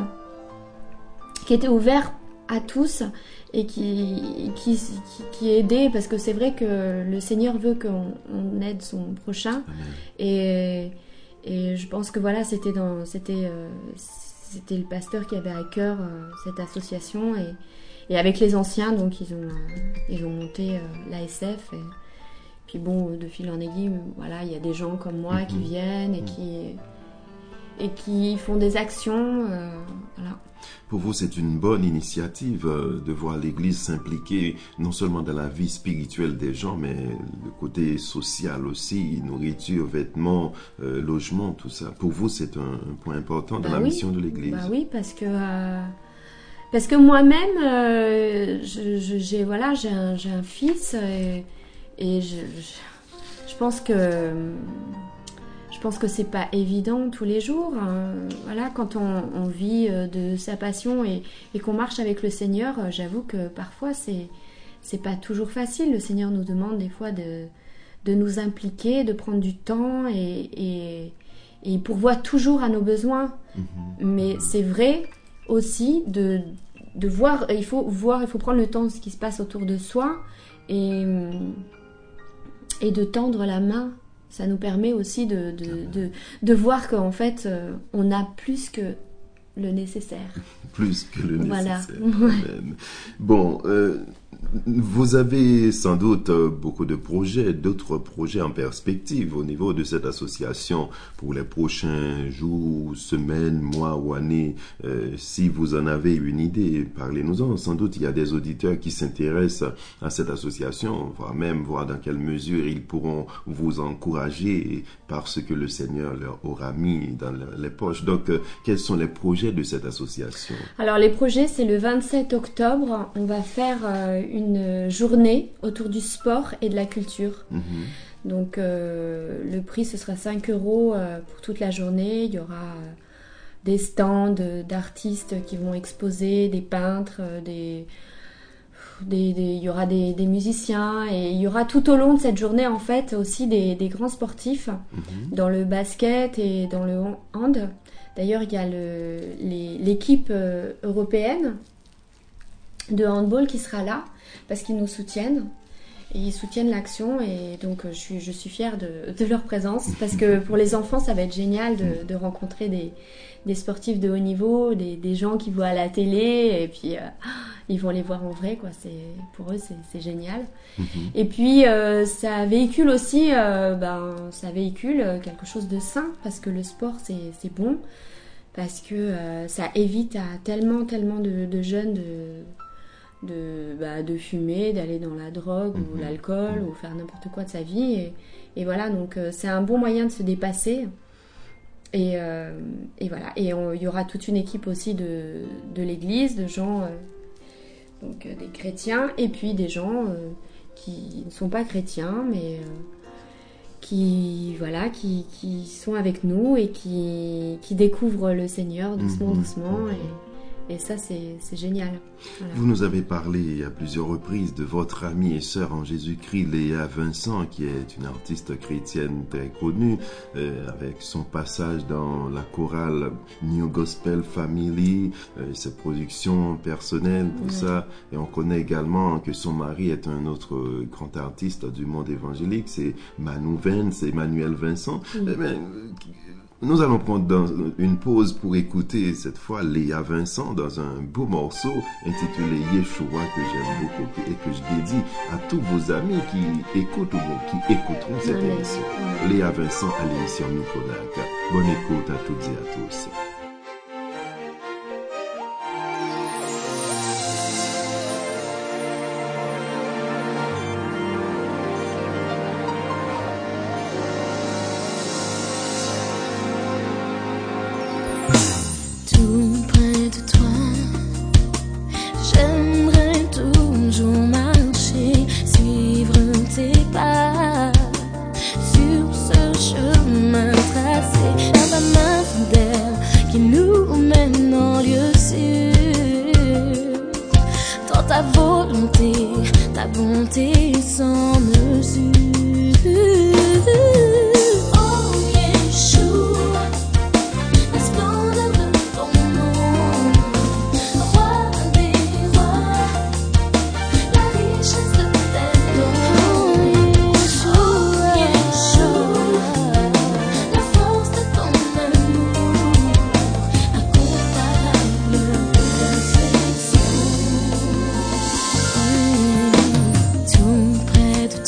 D: qui était ouvert à tous et qui, qui, qui, qui aidait, parce que c'est vrai que le Seigneur veut qu'on on aide son prochain. Et, et je pense que voilà, c'était, dans, c'était, euh, c'était le pasteur qui avait à cœur euh, cette association. Et, et avec les anciens, donc ils ont, euh, ils ont monté euh, l'A S F. Et, puis bon, de fil en aiguille, voilà, il y a des gens comme moi mm-hmm. qui viennent et qui... et qui font des actions. Euh, voilà.
C: Pour vous, c'est une bonne initiative euh, de voir l'Église s'impliquer non seulement dans la vie spirituelle des gens, mais le côté social aussi, nourriture, vêtements, euh, logement, tout ça. Pour vous, c'est un, un point important dans
D: bah
C: la
D: oui.
C: mission de l'Église.
D: Bah oui, parce que euh, parce que moi-même, euh, je, je, j'ai voilà, j'ai un, j'ai un fils et, et je, je, je pense que Je pense que c'est pas évident tous les jours. Hein. Voilà, quand on, on vit de sa passion et, et qu'on marche avec le Seigneur, j'avoue que parfois c'est c'est pas toujours facile. Le Seigneur nous demande des fois de de nous impliquer, de prendre du temps et et, et il pourvoit toujours à nos besoins. Mm-hmm. Mais c'est vrai aussi de de voir. Il faut voir, il faut prendre le temps de ce qui se passe autour de soi et et de tendre la main. Ça nous permet aussi de, de, de, de voir qu'en fait, euh, on a plus que le nécessaire.
C: Plus que le
D: voilà.
C: nécessaire. Amen. Bon, euh, vous avez sans doute beaucoup de projets, d'autres projets en perspective au niveau de cette association pour les prochains jours, semaines, mois ou années. Euh, si vous en avez une idée, parlez-nous-en. Sans doute, il y a des auditeurs qui s'intéressent à cette association, voire même voir dans quelle mesure ils pourront vous encourager par ce que le Seigneur leur aura mis dans les poches. Donc, euh, quels sont les projets de cette association?
D: Alors, les projets, c'est le vingt-sept octobre. On va faire euh, une journée autour du sport et de la culture. Mm-hmm. Donc, euh, le prix, ce sera cinq euros euh, pour toute la journée. Il y aura euh, des stands d'artistes qui vont exposer, des peintres, euh, des... Des, des, il y aura des, des musiciens et il y aura tout au long de cette journée en fait aussi des, des grands sportifs mm-hmm. dans le basket et dans le hand. D'ailleurs, il y a le, les, l'équipe euh, européenne de handball qui sera là parce qu'ils nous soutiennent et ils soutiennent l'action et donc je suis, je suis fière de, de leur présence parce que pour les enfants ça va être génial de, de rencontrer des, des sportifs de haut niveau, des, des gens qui voient à la télé et puis euh, ils vont les voir en vrai quoi. C'est, pour eux c'est, c'est génial. Mm-hmm. Et puis euh, ça véhicule aussi euh, ben, ça véhicule quelque chose de sain parce que le sport c'est, c'est bon parce que euh, ça évite à tellement tellement de, de jeunes de de, bah, de fumer, d'aller dans la drogue mmh. ou l'alcool mmh. ou faire n'importe quoi de sa vie et, et voilà donc euh, c'est un bon moyen de se dépasser et, euh, et voilà et il y aura toute une équipe aussi de, de l'église de gens euh, donc euh, des chrétiens et puis des gens euh, qui ne sont pas chrétiens mais euh, qui voilà qui, qui sont avec nous et qui, qui découvrent le Seigneur doucement mmh. doucement et Et ça, c'est, c'est génial. Voilà.
C: Vous nous avez parlé à plusieurs reprises de votre amie et sœur en Jésus-Christ, Léa Vincent, qui est une artiste chrétienne très connue, euh, avec son passage dans la chorale New Gospel Family, euh, ses productions personnelles, tout ouais. ça. Et on connaît également que son mari est un autre grand artiste du monde évangélique, c'est Manu Vance, Emmanuel Vincent. Oui. Eh bien, nous allons prendre dans une pause pour écouter cette fois Léa Vincent dans un beau morceau intitulé Yeshua que j'aime beaucoup et que je dédie à tous vos amis qui écoutent ou qui écouteront cette oui. émission. Oui. Léa Vincent à l'émission Micronac. Bonne écoute à toutes et à tous.
B: Tout près de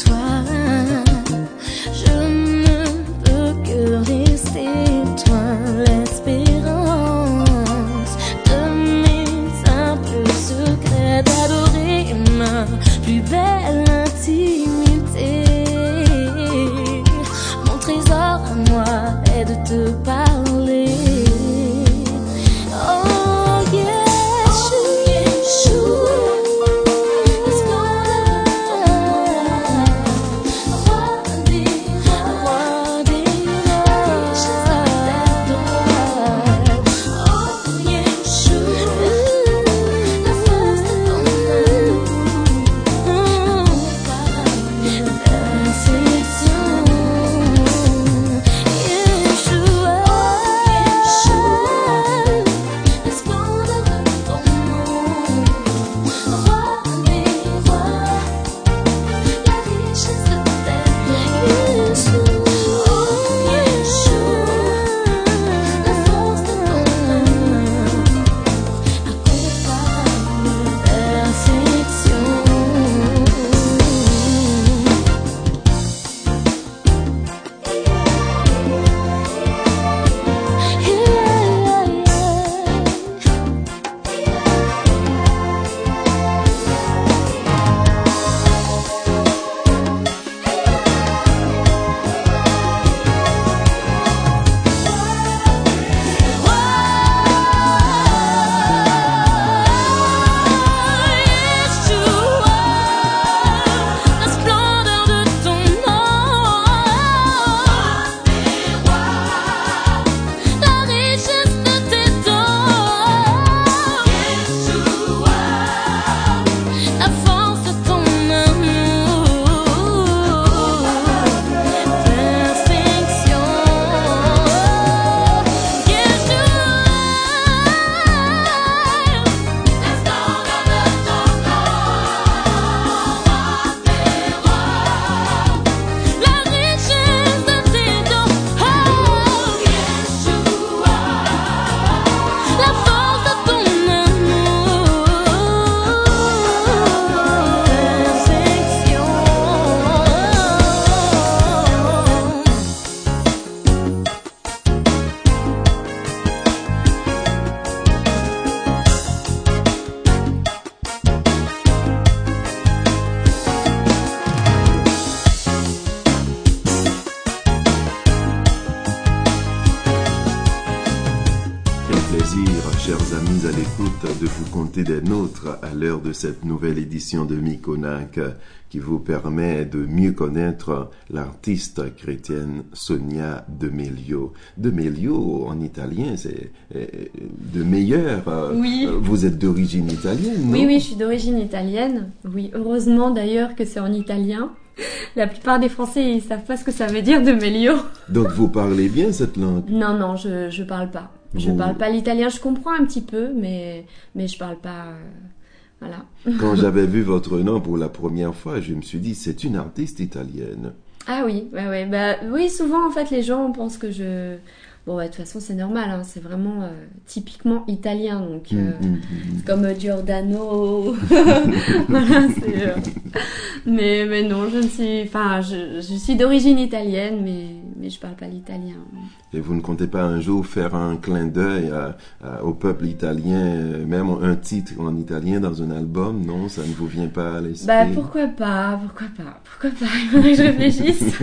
C: Quel plaisir, chers amis à l'écoute, de vous compter des nôtres à l'heure de cette nouvelle édition de Mykonak qui vous permet de mieux connaître l'artiste chrétienne Sonia De Melio. De Melio, en italien, c'est de meilleur.
D: Oui.
C: Vous êtes d'origine italienne, non?
D: Oui, oui, je suis d'origine italienne. Oui, heureusement d'ailleurs que c'est en italien. La plupart des Français, ils savent pas ce que ça veut dire De Melio.
C: Donc vous parlez bien cette langue?
D: Non, non, je je parle pas. Je vous... parle pas l'italien. Je comprends un petit peu, mais mais je parle pas. Euh, voilà.
C: Quand j'avais vu votre nom pour la première fois, je me suis dit c'est une artiste italienne.
D: Ah oui, ouais, ouais. Bah oui, souvent en fait les gens pensent que je. Bon, bah, de toute façon, c'est normal, hein, c'est vraiment euh, typiquement italien, donc euh, mmh, mmh, mmh. C'est comme euh, Giordano. Voilà, c'est. Euh... Mais, mais non, je ne suis. Enfin, je, je suis d'origine italienne, mais, mais je parle pas l'italien.
C: Et vous ne comptez pas un jour faire un clin d'œil à, à, au peuple italien, même un titre en italien dans un album, non? Ça ne vous vient pas à l'esprit?
D: Bah, pourquoi pas, pourquoi pas, pourquoi pas, il faudrait que je réfléchisse.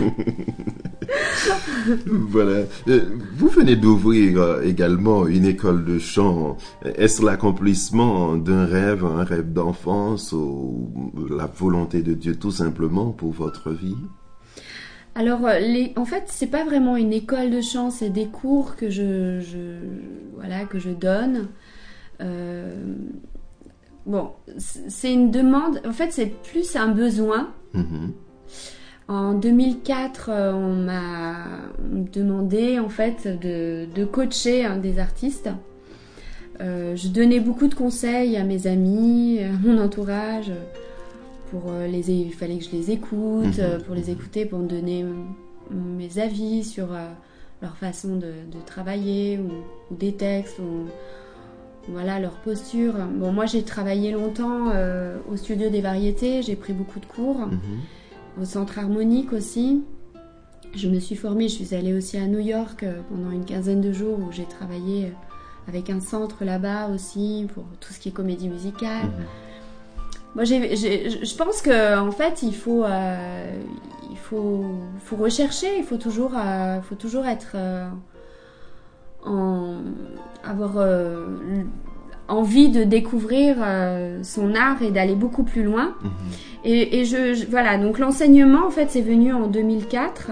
C: Voilà. Vous venez d'ouvrir également une école de chant. Est-ce l'accomplissement d'un rêve, un rêve d'enfance ou la volonté de Dieu tout simplement pour votre vie?
D: Alors, les, en fait, c'est pas vraiment une école de chant, c'est des cours que je, je voilà, que je donne. Euh, bon, c'est une demande. En fait, c'est plus un besoin. Mm-hmm. En deux mille quatre, on m'a demandé en fait de, de coacher hein, des artistes. Euh, je donnais beaucoup de conseils à mes amis, à mon entourage. Pour les, il fallait que je les écoute, mmh. pour les écouter, pour me donner mes avis sur leur façon de, de travailler ou, ou des textes, ou voilà leur posture. Bon, moi j'ai travaillé longtemps euh, au studio des variétés, j'ai pris beaucoup de cours. Mmh. Au centre harmonique aussi. Je me suis formée, je suis allée aussi à New York pendant une quinzaine de jours où j'ai travaillé avec un centre là-bas aussi pour tout ce qui est comédie musicale. Mmh. Moi, j'ai, j'ai, je pense que en fait, il faut, euh, il faut, faut rechercher, il faut toujours, euh, faut toujours être, euh, en, avoir euh, envie de découvrir euh, son art et d'aller beaucoup plus loin. Mmh. Et, et je, je, voilà, donc l'enseignement, en fait, c'est venu en deux mille quatre.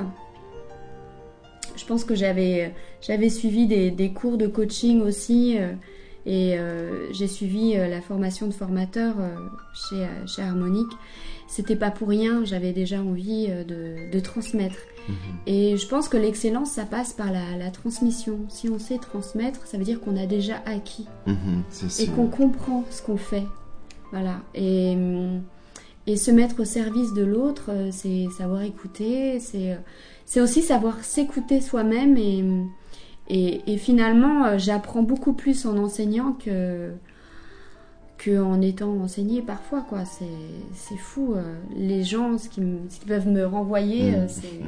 D: Je pense que j'avais, j'avais suivi des, des cours de coaching aussi. Euh, et euh, j'ai suivi euh, la formation de formateur euh, chez, euh, chez Harmonique. C'était pas pour rien, j'avais déjà envie euh, de, de transmettre. Mmh. Et je pense que l'excellence, ça passe par la, la transmission. Si on sait transmettre, ça veut dire qu'on a déjà acquis. Mmh, c'est sûr. Et qu'on comprend ce qu'on fait. Voilà. Et... Et se mettre au service de l'autre, c'est savoir écouter, c'est, c'est aussi savoir s'écouter soi-même. Et, et, et finalement, j'apprends beaucoup plus en enseignant que, que en étant enseignée parfois, quoi. C'est, c'est fou. Les gens, ce qu'ils, ce qu'ils peuvent me renvoyer, mmh. c'est...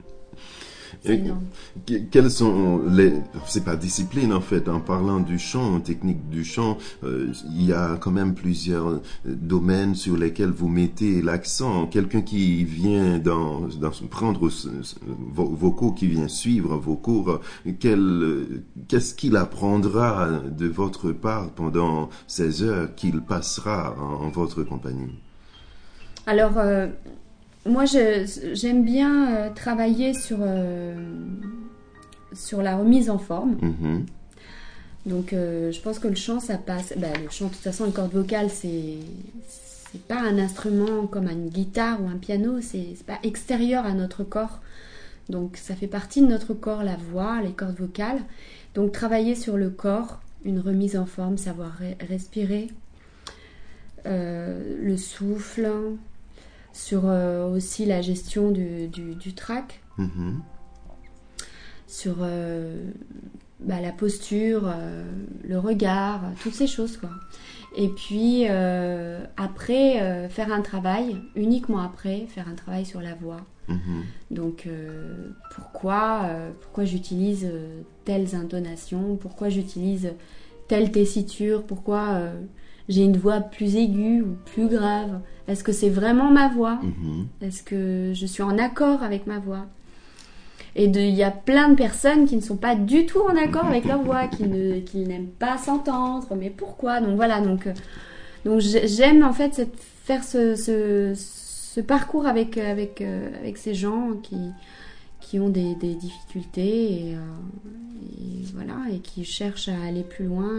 C: Et quelles sont les, c'est pas discipline en fait, en parlant du chant, technique du chant, euh, il y a quand même plusieurs domaines sur lesquels vous mettez l'accent. Quelqu'un qui vient dans, dans prendre vos, vos cours, qui vient suivre vos cours, quel, qu'est-ce qu'il apprendra de votre part pendant ces heures qu'il passera en, en votre compagnie?
D: Alors, euh... moi, je, j'aime bien euh, travailler sur, euh, sur la remise en forme. Mmh. Donc, euh, je pense que le chant, ça passe... Bah, le chant, de toute façon, les cordes vocales, c'est, c'est pas un instrument comme une guitare ou un piano. C'est, c'est pas extérieur à notre corps. Donc, ça fait partie de notre corps, la voix, les cordes vocales. Donc, travailler sur le corps, une remise en forme, savoir re- respirer, euh, le souffle... sur euh, aussi la gestion du, du, du trac, mmh. sur euh, bah, la posture, euh, le regard, toutes ces choses, quoi. Et puis euh, après, euh, faire un travail, uniquement après, faire un travail sur la voix. Mmh. Donc euh, pourquoi, euh, pourquoi j'utilise euh, telles intonations, pourquoi j'utilise telle tessiture, pourquoi... Euh, j'ai une voix plus aiguë ou plus grave. Est-ce que c'est vraiment ma voix ? Mmh. Est-ce que je suis en accord avec ma voix ? Et il y a plein de personnes qui ne sont pas du tout en accord avec leur voix, qui, ne, qui n'aiment pas s'entendre. Mais pourquoi? Donc voilà, donc, donc j'aime en fait cette, faire ce, ce, ce parcours avec, avec, avec ces gens qui, qui ont des, des difficultés et, et, voilà, et qui cherchent à aller plus loin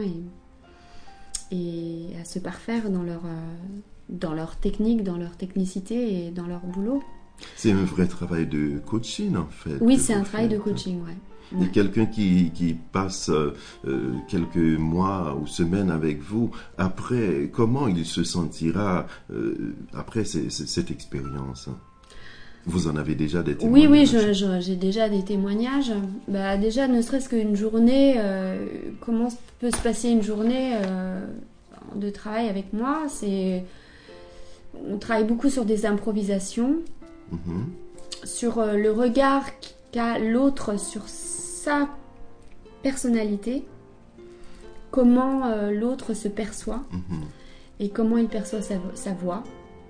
D: et, et à se parfaire dans leur, dans leur technique, dans leur technicité et dans leur boulot.
C: C'est un vrai travail de coaching, en fait.
D: Oui, c'est un travail de coaching, ouais.
C: Et ouais. Quelqu'un qui, qui passe euh, quelques mois ou semaines avec vous, après, comment il se sentira euh, après ces, ces, cette expérience? Vous en avez déjà des témoignages?
D: Oui, oui, je, je, j'ai déjà des témoignages. Bah, déjà, ne serait-ce qu'une journée, euh, comment peut se passer une journée euh, de travail avec moi? C'est, on travaille beaucoup sur des improvisations. Mmh. Sur euh, le regard qu'a l'autre sur sa personnalité, comment euh, l'autre se perçoit mmh. et comment il perçoit sa, sa voix.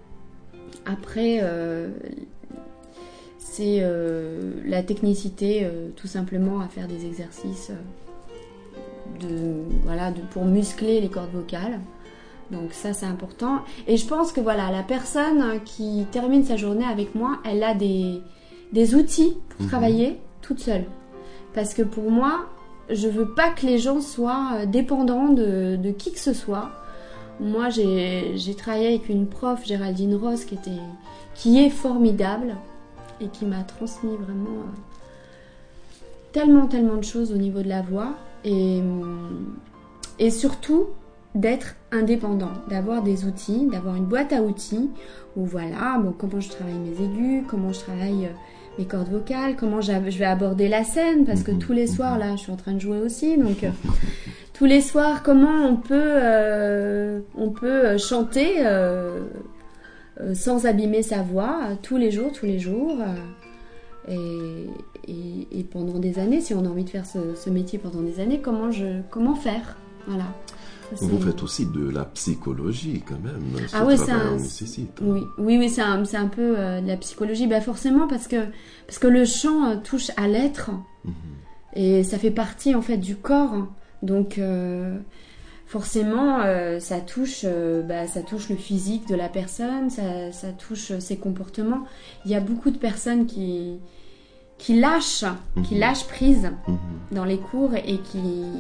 D: Après, euh, c'est euh, la technicité, euh, tout simplement, à faire des exercices euh, de, voilà, de, pour muscler les cordes vocales. Donc ça, c'est important. Et je pense que voilà, la personne qui termine sa journée avec moi, elle a des, des outils pour mmh. travailler toute seule. Parce que pour moi, je veux pas que les gens soient dépendants de, de qui que ce soit. Moi, j'ai, j'ai travaillé avec une prof, Géraldine Ross, qui, était, qui est formidable et qui m'a transmis vraiment euh, tellement, tellement de choses au niveau de la voix. Et, et surtout, d'être indépendant, d'avoir des outils, d'avoir une boîte à outils où voilà, bon, comment je travaille mes aigus, comment je travaille mes cordes vocales, comment je vais aborder la scène, parce que tous les soirs, là, je suis en train de jouer aussi, donc euh, tous les soirs, comment on peut, euh, on peut chanter euh, euh, sans abîmer sa voix, euh, tous les jours, tous les jours, euh, et, et, et pendant des années, si on a envie de faire ce, ce métier pendant des années, comment, je, comment faire, voilà.
C: C'est... Vous faites aussi de la psychologie quand même. Ce
D: ah oui, c'est un...
C: nécessite.
D: Oui, oui, oui, c'est un, c'est un peu euh, de la psychologie. Ben forcément parce que parce que le chant euh, touche à l'être mm-hmm. et ça fait partie en fait du corps. Donc euh, forcément, euh, ça touche, euh, bah, ça touche le physique de la personne, ça, ça touche ses comportements. Il y a beaucoup de personnes qui qui lâchent, mm-hmm. qui lâchent prise mm-hmm. dans les cours et qui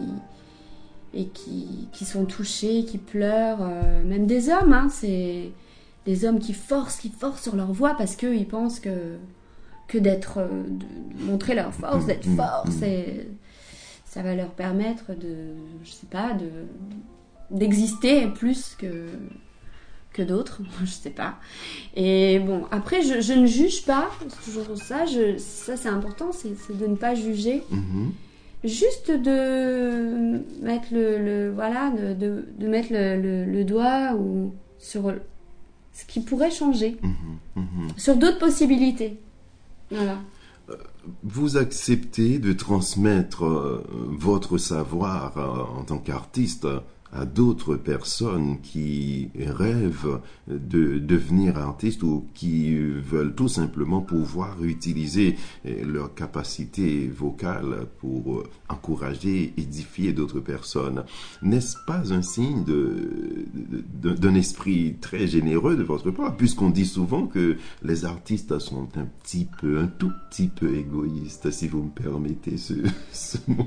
D: et qui, qui sont touchés, qui pleurent, euh, même des hommes, hein, c'est des hommes qui forcent, qui forcent sur leur voix parce qu'ils pensent que, que d'être, euh, de montrer leur force, d'être fort, c'est, ça va leur permettre de, je sais pas, de, d'exister plus que, que d'autres, je sais pas. Et bon, après, je, je ne juge pas, c'est toujours ça, je, ça c'est important, c'est, c'est de ne pas juger. Mm-hmm. Juste de mettre le, le voilà de, de, de mettre le, le, le doigt ou sur ce qui pourrait changer, mmh, mmh. sur d'autres possibilités. Voilà.
C: Vous acceptez de transmettre euh, votre savoir euh, en tant qu'artiste à d'autres personnes qui rêvent de devenir artistes ou qui veulent tout simplement pouvoir utiliser leur capacité vocale pour encourager, édifier d'autres personnes. N'est-ce pas un signe de, de, d'un esprit très généreux de votre part, puisqu'on dit souvent que les artistes sont un petit peu, un tout petit peu égoïstes, si vous me permettez ce, ce mot.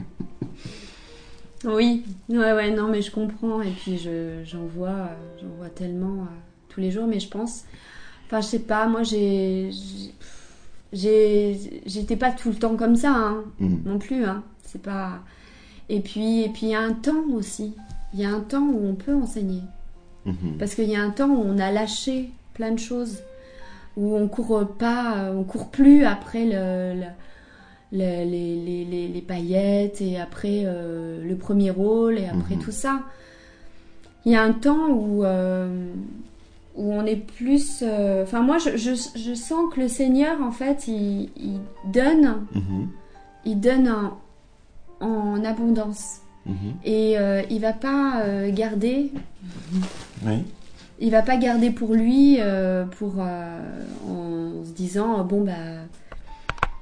D: Oui, ouais, ouais, non, mais je comprends, et puis je, j'en vois, j'en vois tellement euh, tous les jours, mais je pense, enfin, je sais pas, moi, j'ai, j'ai, j'étais pas tout le temps comme ça, hein, mmh. non plus, hein, c'est pas, et puis, et puis il y a un temps aussi, il y a un temps où on peut enseigner, mmh. parce qu'il y a un temps où on a lâché plein de choses, où on court pas, on court plus après le, le Les, les, les, les paillettes et après euh, le premier rôle et après mmh. tout ça. Il y a un temps où, euh, où on est plus... Enfin, euh, moi, je, je, je sens que le Seigneur, en fait, il, il donne, mmh. il donne en, en abondance. Mmh. Et euh, il va pas euh, garder...
C: Oui.
D: Il va pas garder pour lui, euh, pour, euh, en se disant, bon, bah...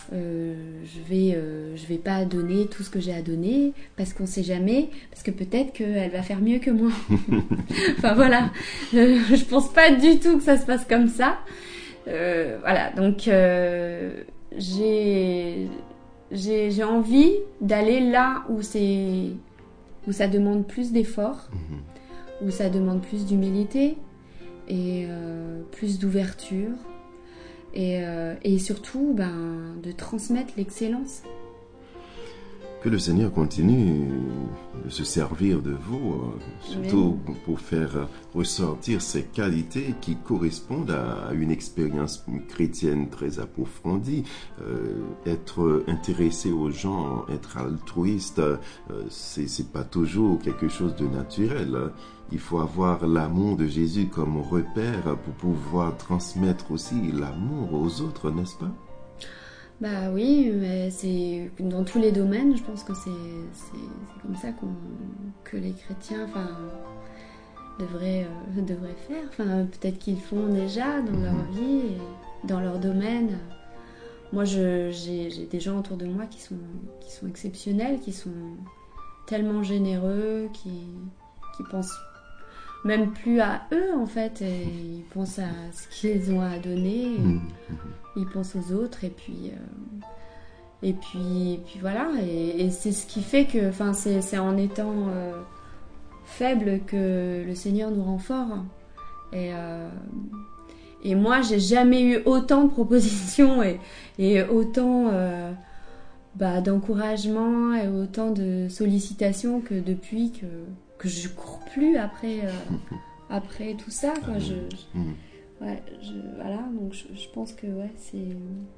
D: euh, je vais, euh, je vais pas donner tout ce que j'ai à donner parce qu'on sait jamais, parce que peut-être qu'elle va faire mieux que moi. Enfin voilà, je, je pense pas du tout que ça se passe comme ça. Euh, voilà, donc euh, j'ai, j'ai, j'ai envie d'aller là où c'est, où ça demande plus d'efforts, mmh. où ça demande plus d'humilité et euh, plus d'ouverture. Et, euh, et surtout, ben, de transmettre l'excellence.
C: Que le Seigneur continue de se servir de vous, surtout oui. pour faire ressortir ces qualités qui correspondent à une expérience chrétienne très approfondie. Euh, être intéressé aux gens, être altruiste, euh, c'est, c'est pas toujours quelque chose de naturel. Il faut avoir l'amour de Jésus comme repère pour pouvoir transmettre aussi l'amour aux autres, n'est-ce pas?
D: Bah oui, mais c'est dans tous les domaines, je pense que c'est, c'est, c'est comme ça qu'on, que les chrétiens enfin, devraient, euh, devraient faire. Enfin, peut-être qu'ils le font déjà dans leur vie, et dans leur domaine. Moi, je, j'ai, j'ai des gens autour de moi qui sont, qui sont exceptionnels, qui sont tellement généreux, qui, qui pensent même plus à eux en fait, et ils pensent à ce qu'ils ont à donner, et mmh. ils pensent aux autres, et puis euh, et puis, et puis voilà, et, et c'est ce qui fait que, enfin, c'est, c'est en étant euh, faible que le Seigneur nous rend forts. Et euh, et moi, j'ai jamais eu autant de propositions et, et autant euh, bah, d'encouragement et autant de sollicitations que depuis que que je cours plus après euh, après tout ça, quoi. Je, je ouais, je, voilà, donc je, je pense que ouais, c'est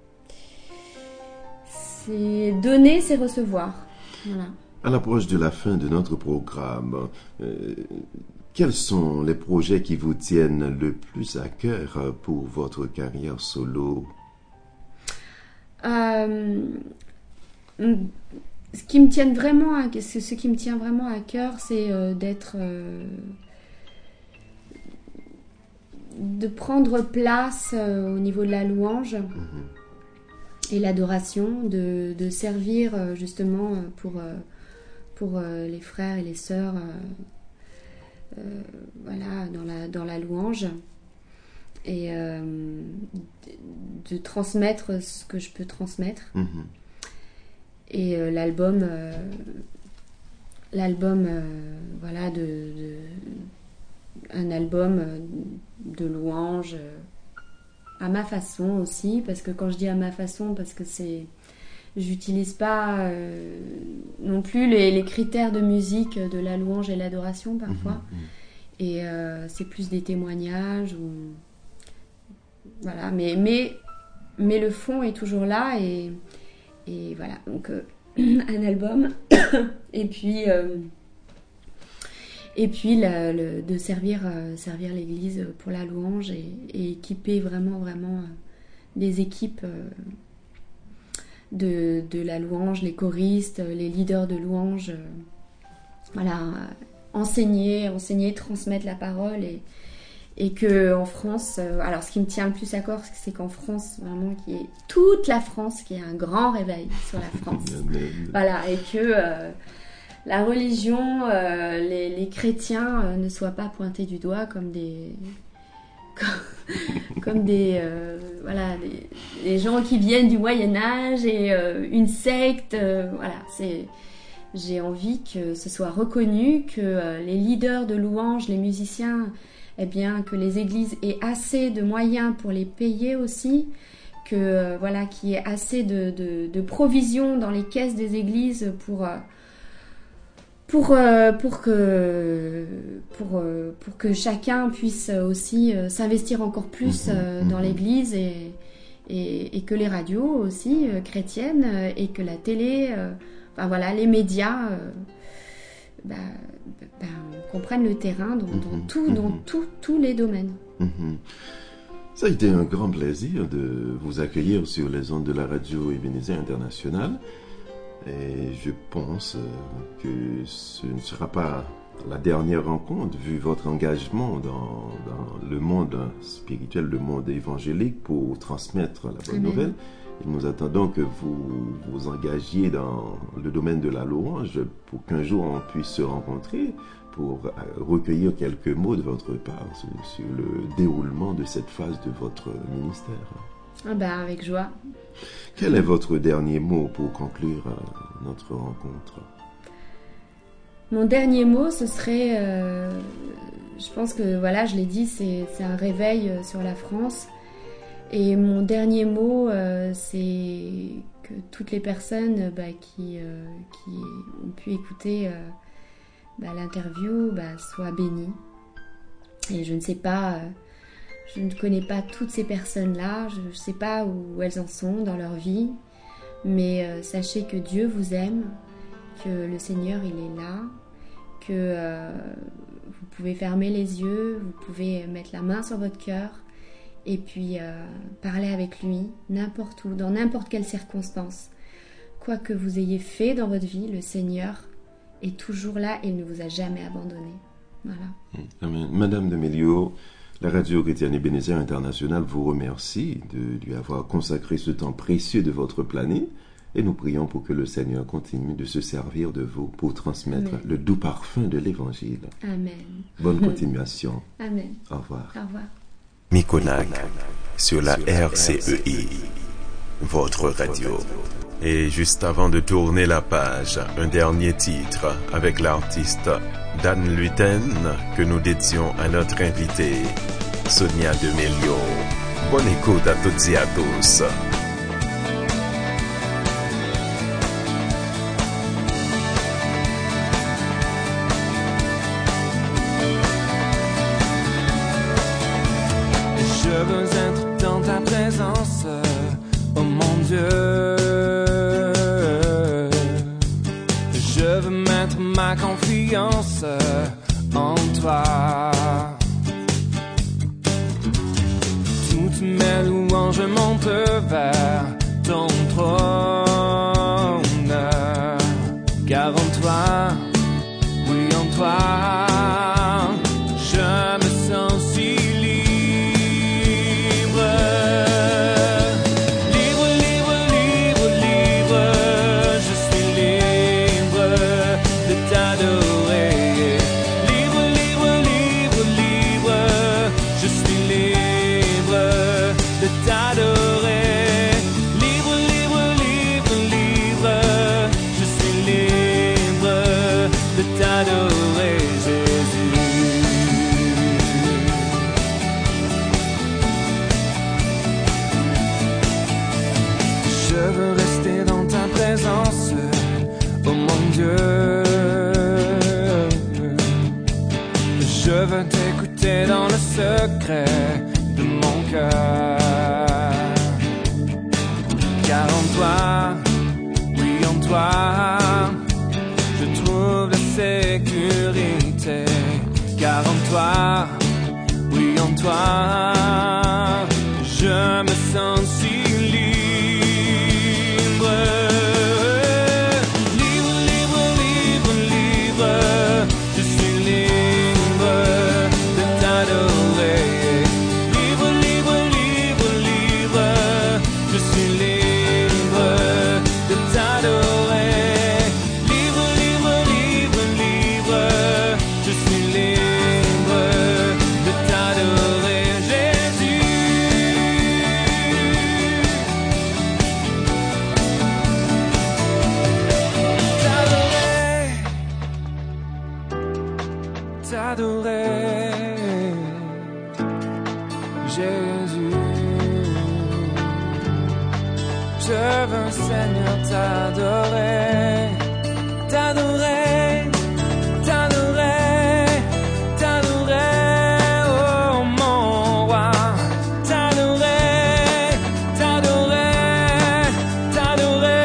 D: c'est donner, c'est recevoir. Voilà.
C: À l'approche de la fin de notre programme, euh, quels sont les projets qui vous tiennent le plus à cœur pour votre carrière solo?
D: Euh, Ce qui me tient vraiment à, ce qui me tient vraiment à cœur, c'est euh, d'être, euh, de prendre place euh, au niveau de la louange mmh. et l'adoration, de, de servir euh, justement pour, euh, pour euh, les frères et les sœurs, euh, euh, voilà, dans la, dans la louange, et euh, de, de transmettre ce que je peux transmettre. Mmh. Et euh, l'album, euh, l'album, euh, voilà, de, de, un album de louanges euh, à ma façon aussi, parce que quand je dis à ma façon, parce que c'est, j'utilise pas euh, non plus les, les critères de musique de la louange et l'adoration parfois, mmh, mmh. et euh, c'est plus des témoignages ou voilà, mais mais mais le fond est toujours là, et Et voilà, donc euh, un album, et puis, euh, et puis la, le, de servir, euh, servir l'église pour la louange, et, et équiper vraiment, vraiment euh, des équipes euh, de, de la louange, les choristes, les leaders de louange, euh, voilà, euh, enseigner, enseigner, transmettre la parole, et Et que en France, euh, alors ce qui me tient le plus à cœur, c'est qu'en France, vraiment, qu'il y ait toute la France, qu'il y ait un grand réveil sur la France. Voilà, et que euh, la religion, euh, les, les chrétiens euh, ne soient pas pointés du doigt comme des, comme, comme des, euh, voilà, des, des gens qui viennent du Moyen Âge et euh, une secte. Euh, voilà, c'est, j'ai envie que ce soit reconnu, que euh, les leaders de louange, les musiciens, eh bien, que les églises aient assez de moyens pour les payer aussi, que euh, voilà, qu'il y ait assez de, de, de provisions dans les caisses des églises pour euh, pour euh, pour que pour euh, pour que chacun puisse aussi euh, s'investir encore plus euh, dans l'église, et, et et que les radios aussi euh, chrétiennes, euh, et que la télé, euh, enfin voilà, les médias euh, bah, bah, comprennent le terrain dans, dans, mmh, tout, mmh. dans tout, tous les domaines.
C: Mmh. Ça a été un grand plaisir de vous accueillir sur les ondes de la radio Ebenezer International, et je pense que ce ne sera pas la dernière rencontre, vu votre engagement dans, dans le monde spirituel, le monde évangélique pour transmettre la bonne Amen. Nouvelle, et nous attendons que vous vous engagiez dans le domaine de la louange pour qu'un jour on puisse se rencontrer pour recueillir quelques mots de votre part sur, sur le déroulement de cette phase de votre ministère.
D: Ah ben, avec joie.
C: Quel est votre dernier mot pour conclure euh, notre rencontre?
D: Mon dernier mot, ce serait, euh, je pense que, voilà, je l'ai dit, c'est, c'est un réveil sur la France. Et mon dernier mot, euh, c'est que toutes les personnes bah, qui, euh, qui ont pu écouter euh, bah, l'interview bah, soient bénies. Et je ne sais pas, euh, je ne connais pas toutes ces personnes-là, je ne sais pas où elles en sont dans leur vie, mais euh, sachez que Dieu vous aime, que le Seigneur, il est là, que euh, vous pouvez fermer les yeux, vous pouvez mettre la main sur votre cœur et puis euh, parler avec lui, n'importe où, dans n'importe quelle circonstance. Quoi que vous ayez fait dans votre vie, le Seigneur est toujours là et il ne vous a jamais abandonné. Voilà.
C: Amen. Madame de Melio, la Radio Chrétienne Ebenezer International vous remercie de lui avoir consacré ce temps précieux de votre planète. Et nous prions pour que le Seigneur continue de se servir de vous pour transmettre Amen. Le doux parfum de l'Évangile.
D: Amen.
C: Bonne continuation.
D: Amen.
C: Au revoir.
D: Au revoir.
A: Mikonak, sur la R C E I, votre radio. Et juste avant de tourner la page, un dernier titre avec l'artiste Dan Luten que nous dédions à notre invité, Sonia de Melio. Bonne écoute à toutes et à tous.
E: Je veux être dans ta présence, oh mon Dieu. Je veux mettre ma confiance en toi. Toutes mes louanges montent vers ton trône. Car en toi, oui en toi, je me sens si dans le secret de mon cœur. Car en toi, oui en toi, je trouve la sécurité. Car en toi, oui en toi, je me sens si libre. Libre, libre, libre, libre, je suis libre de t'adorer. Libre, libre, libre, libre, je suis libre de t'adorer. Libre, libre, libre, libre, je suis libre de t'adorer, Jésus. T'adorer, t'adorer, Jésus. Je veux, Seigneur, t'adorer, t'adorer, t'adorer, t'adorer, oh mon roi. T'adorer, t'adorer, t'adorer,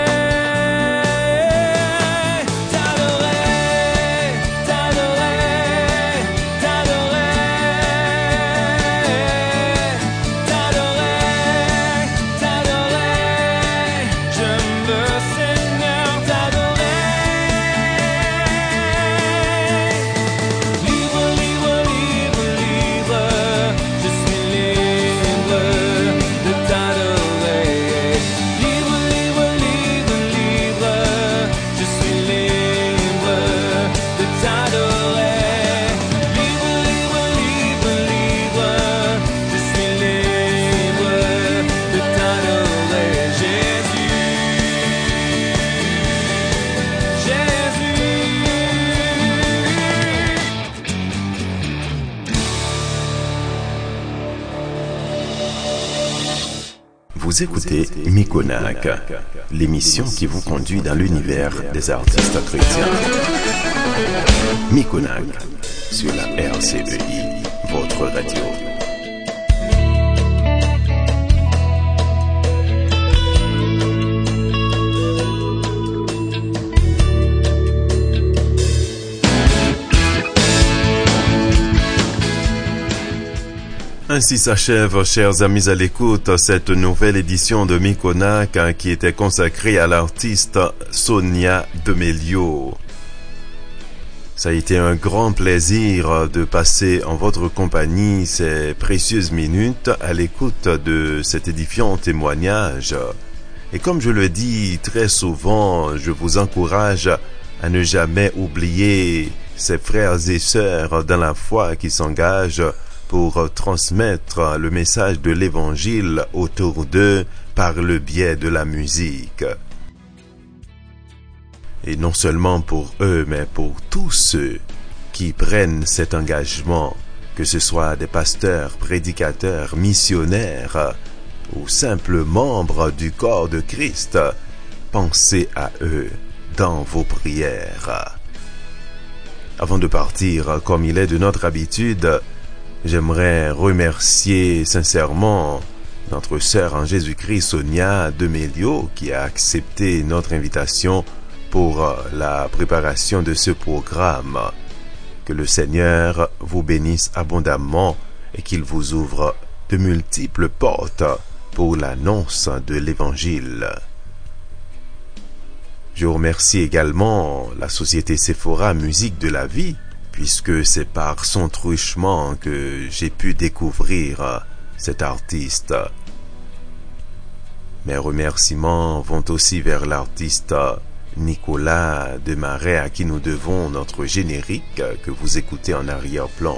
E: t'adorer, t'adorer, t'adorer, t'adorer, t'adorer. Je veux, Seigneur,
A: Vous écoutez Mikonak, l'émission qui vous conduit dans l'univers des artistes chrétiens. Mikonak, sur la R C E I, votre radio. Ainsi s'achève, chers amis à l'écoute, cette nouvelle édition de Mikonak qui était consacrée à l'artiste Sonia Demélio. Ça a été un grand plaisir de passer en votre compagnie ces précieuses minutes à l'écoute de cet édifiant témoignage. Et comme je le dis très souvent, je vous encourage à ne jamais oublier ces frères et sœurs dans la foi qui s'engagent pour transmettre le message de l'Évangile autour d'eux par le biais de la musique. Et non seulement pour eux, mais pour tous ceux qui prennent cet engagement, que ce soit des pasteurs, prédicateurs, missionnaires ou simples membres du corps de Christ, pensez à eux dans vos prières. Avant de partir, comme il est de notre habitude, j'aimerais remercier sincèrement notre sœur en Jésus-Christ Sonia Demélio qui a accepté notre invitation pour la préparation de ce programme. Que le Seigneur vous bénisse abondamment et qu'il vous ouvre de multiples portes pour l'annonce de l'Évangile. Je remercie également la société Sephora Musique de la Vie, puisque c'est par son truchement que j'ai pu découvrir cet artiste. Mes remerciements vont aussi vers l'artiste Nicolas Desmarais, à qui nous devons notre générique que vous écoutez en arrière-plan.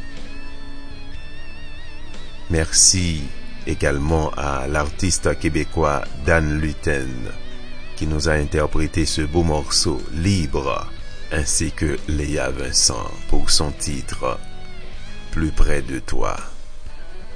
A: Merci également à l'artiste québécois Dan Luten, qui nous a interprété ce beau morceau « Libre », ainsi que Léa Vincent pour son titre « Plus près de toi, Yeshua ».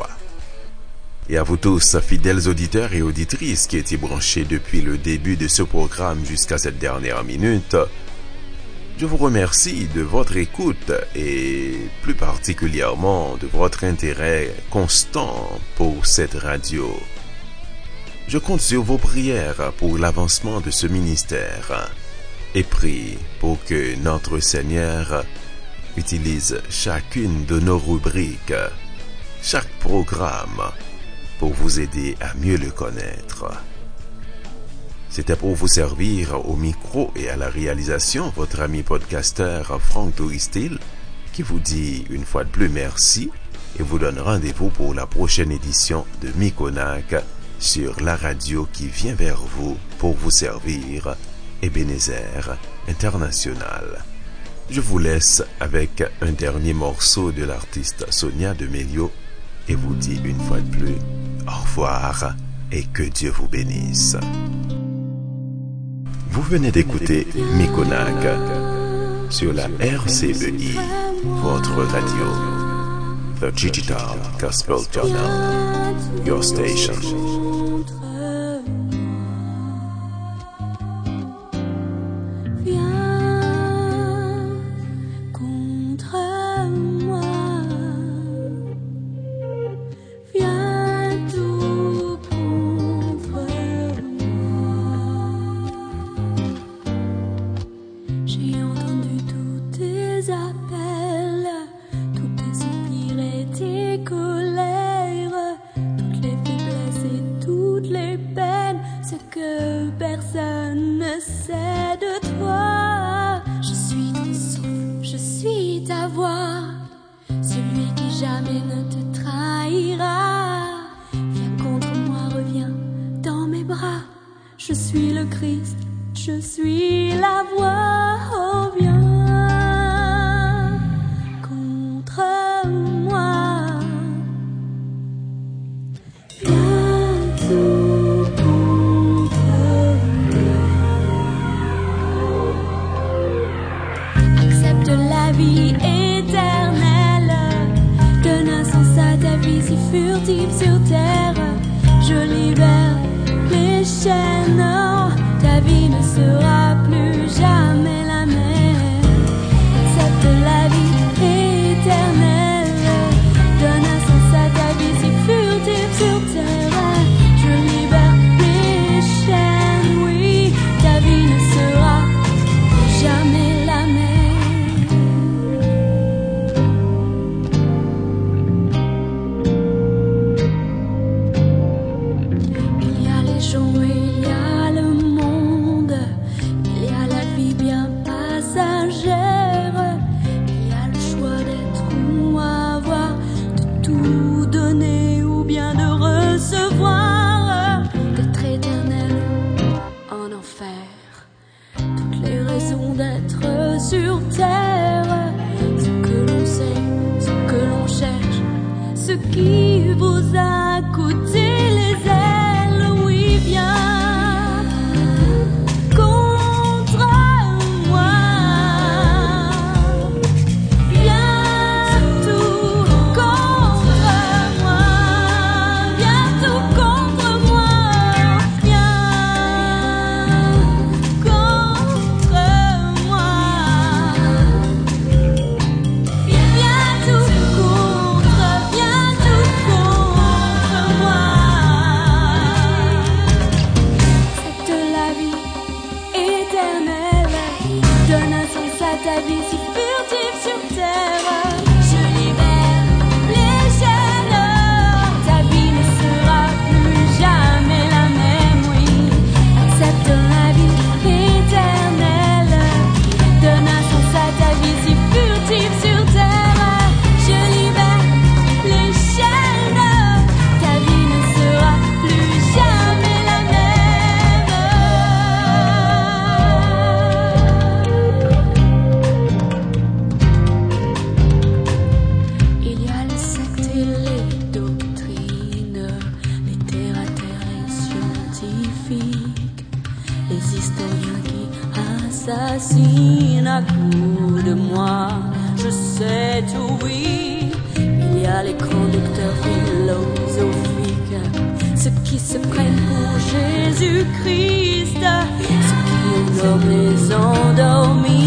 A: Et à vous tous, fidèles auditeurs et auditrices qui étaient branchés depuis le début de ce programme jusqu'à cette dernière minute, je vous remercie de votre écoute et plus particulièrement de votre intérêt constant pour cette radio. Je compte sur vos prières pour l'avancement de ce ministère et prie pour que notre Seigneur utilise chacune de nos rubriques, chaque programme, pour vous aider à mieux le connaître. C'était pour vous servir au micro et à la réalisation votre ami podcasteur Franck Touristil qui vous dit une fois de plus merci et vous donne rendez-vous pour la prochaine édition de Mikonak sur la radio qui vient vers vous pour vous servir, Ebenezer International. Je vous laisse avec un dernier morceau de l'artiste Sonia Demélio et vous dis une fois de plus au revoir et que Dieu vous bénisse. Vous venez d'écouter Mikonak sur la R C E I, votre radio, The Digital Gospel Journal, your station.
B: Je suis le Christ, je suis la voix, oh viens contre moi. Viens tout contre moi. Accepte la vie éternelle, donne un sens à ta vie si furtive sur terre. Je passagère. Il y a le choix d'être ou avoir, de tout donner ou bien de recevoir, d'être éternel ou en enfer. Toutes les raisons d'être sur terre, ce que l'on sait, ce que l'on cherche, ce qui vous a coûté les ailes, oui bien. Ta vie si furtive sur terre, je libère les chaînes. Ta vie ne sera plus jamais la même, oui. Accepte la vie éternelle. Donne un sens à ta vie si furtive sur terre. Je libère les chaînes. Ta vie ne sera plus jamais la même. Les historiens qui assassinent à coups de moi, je sais tout, oui. Il y a les conducteurs philosophiques, ceux qui se prennent pour Jésus-Christ, ceux qui endorment les endormis.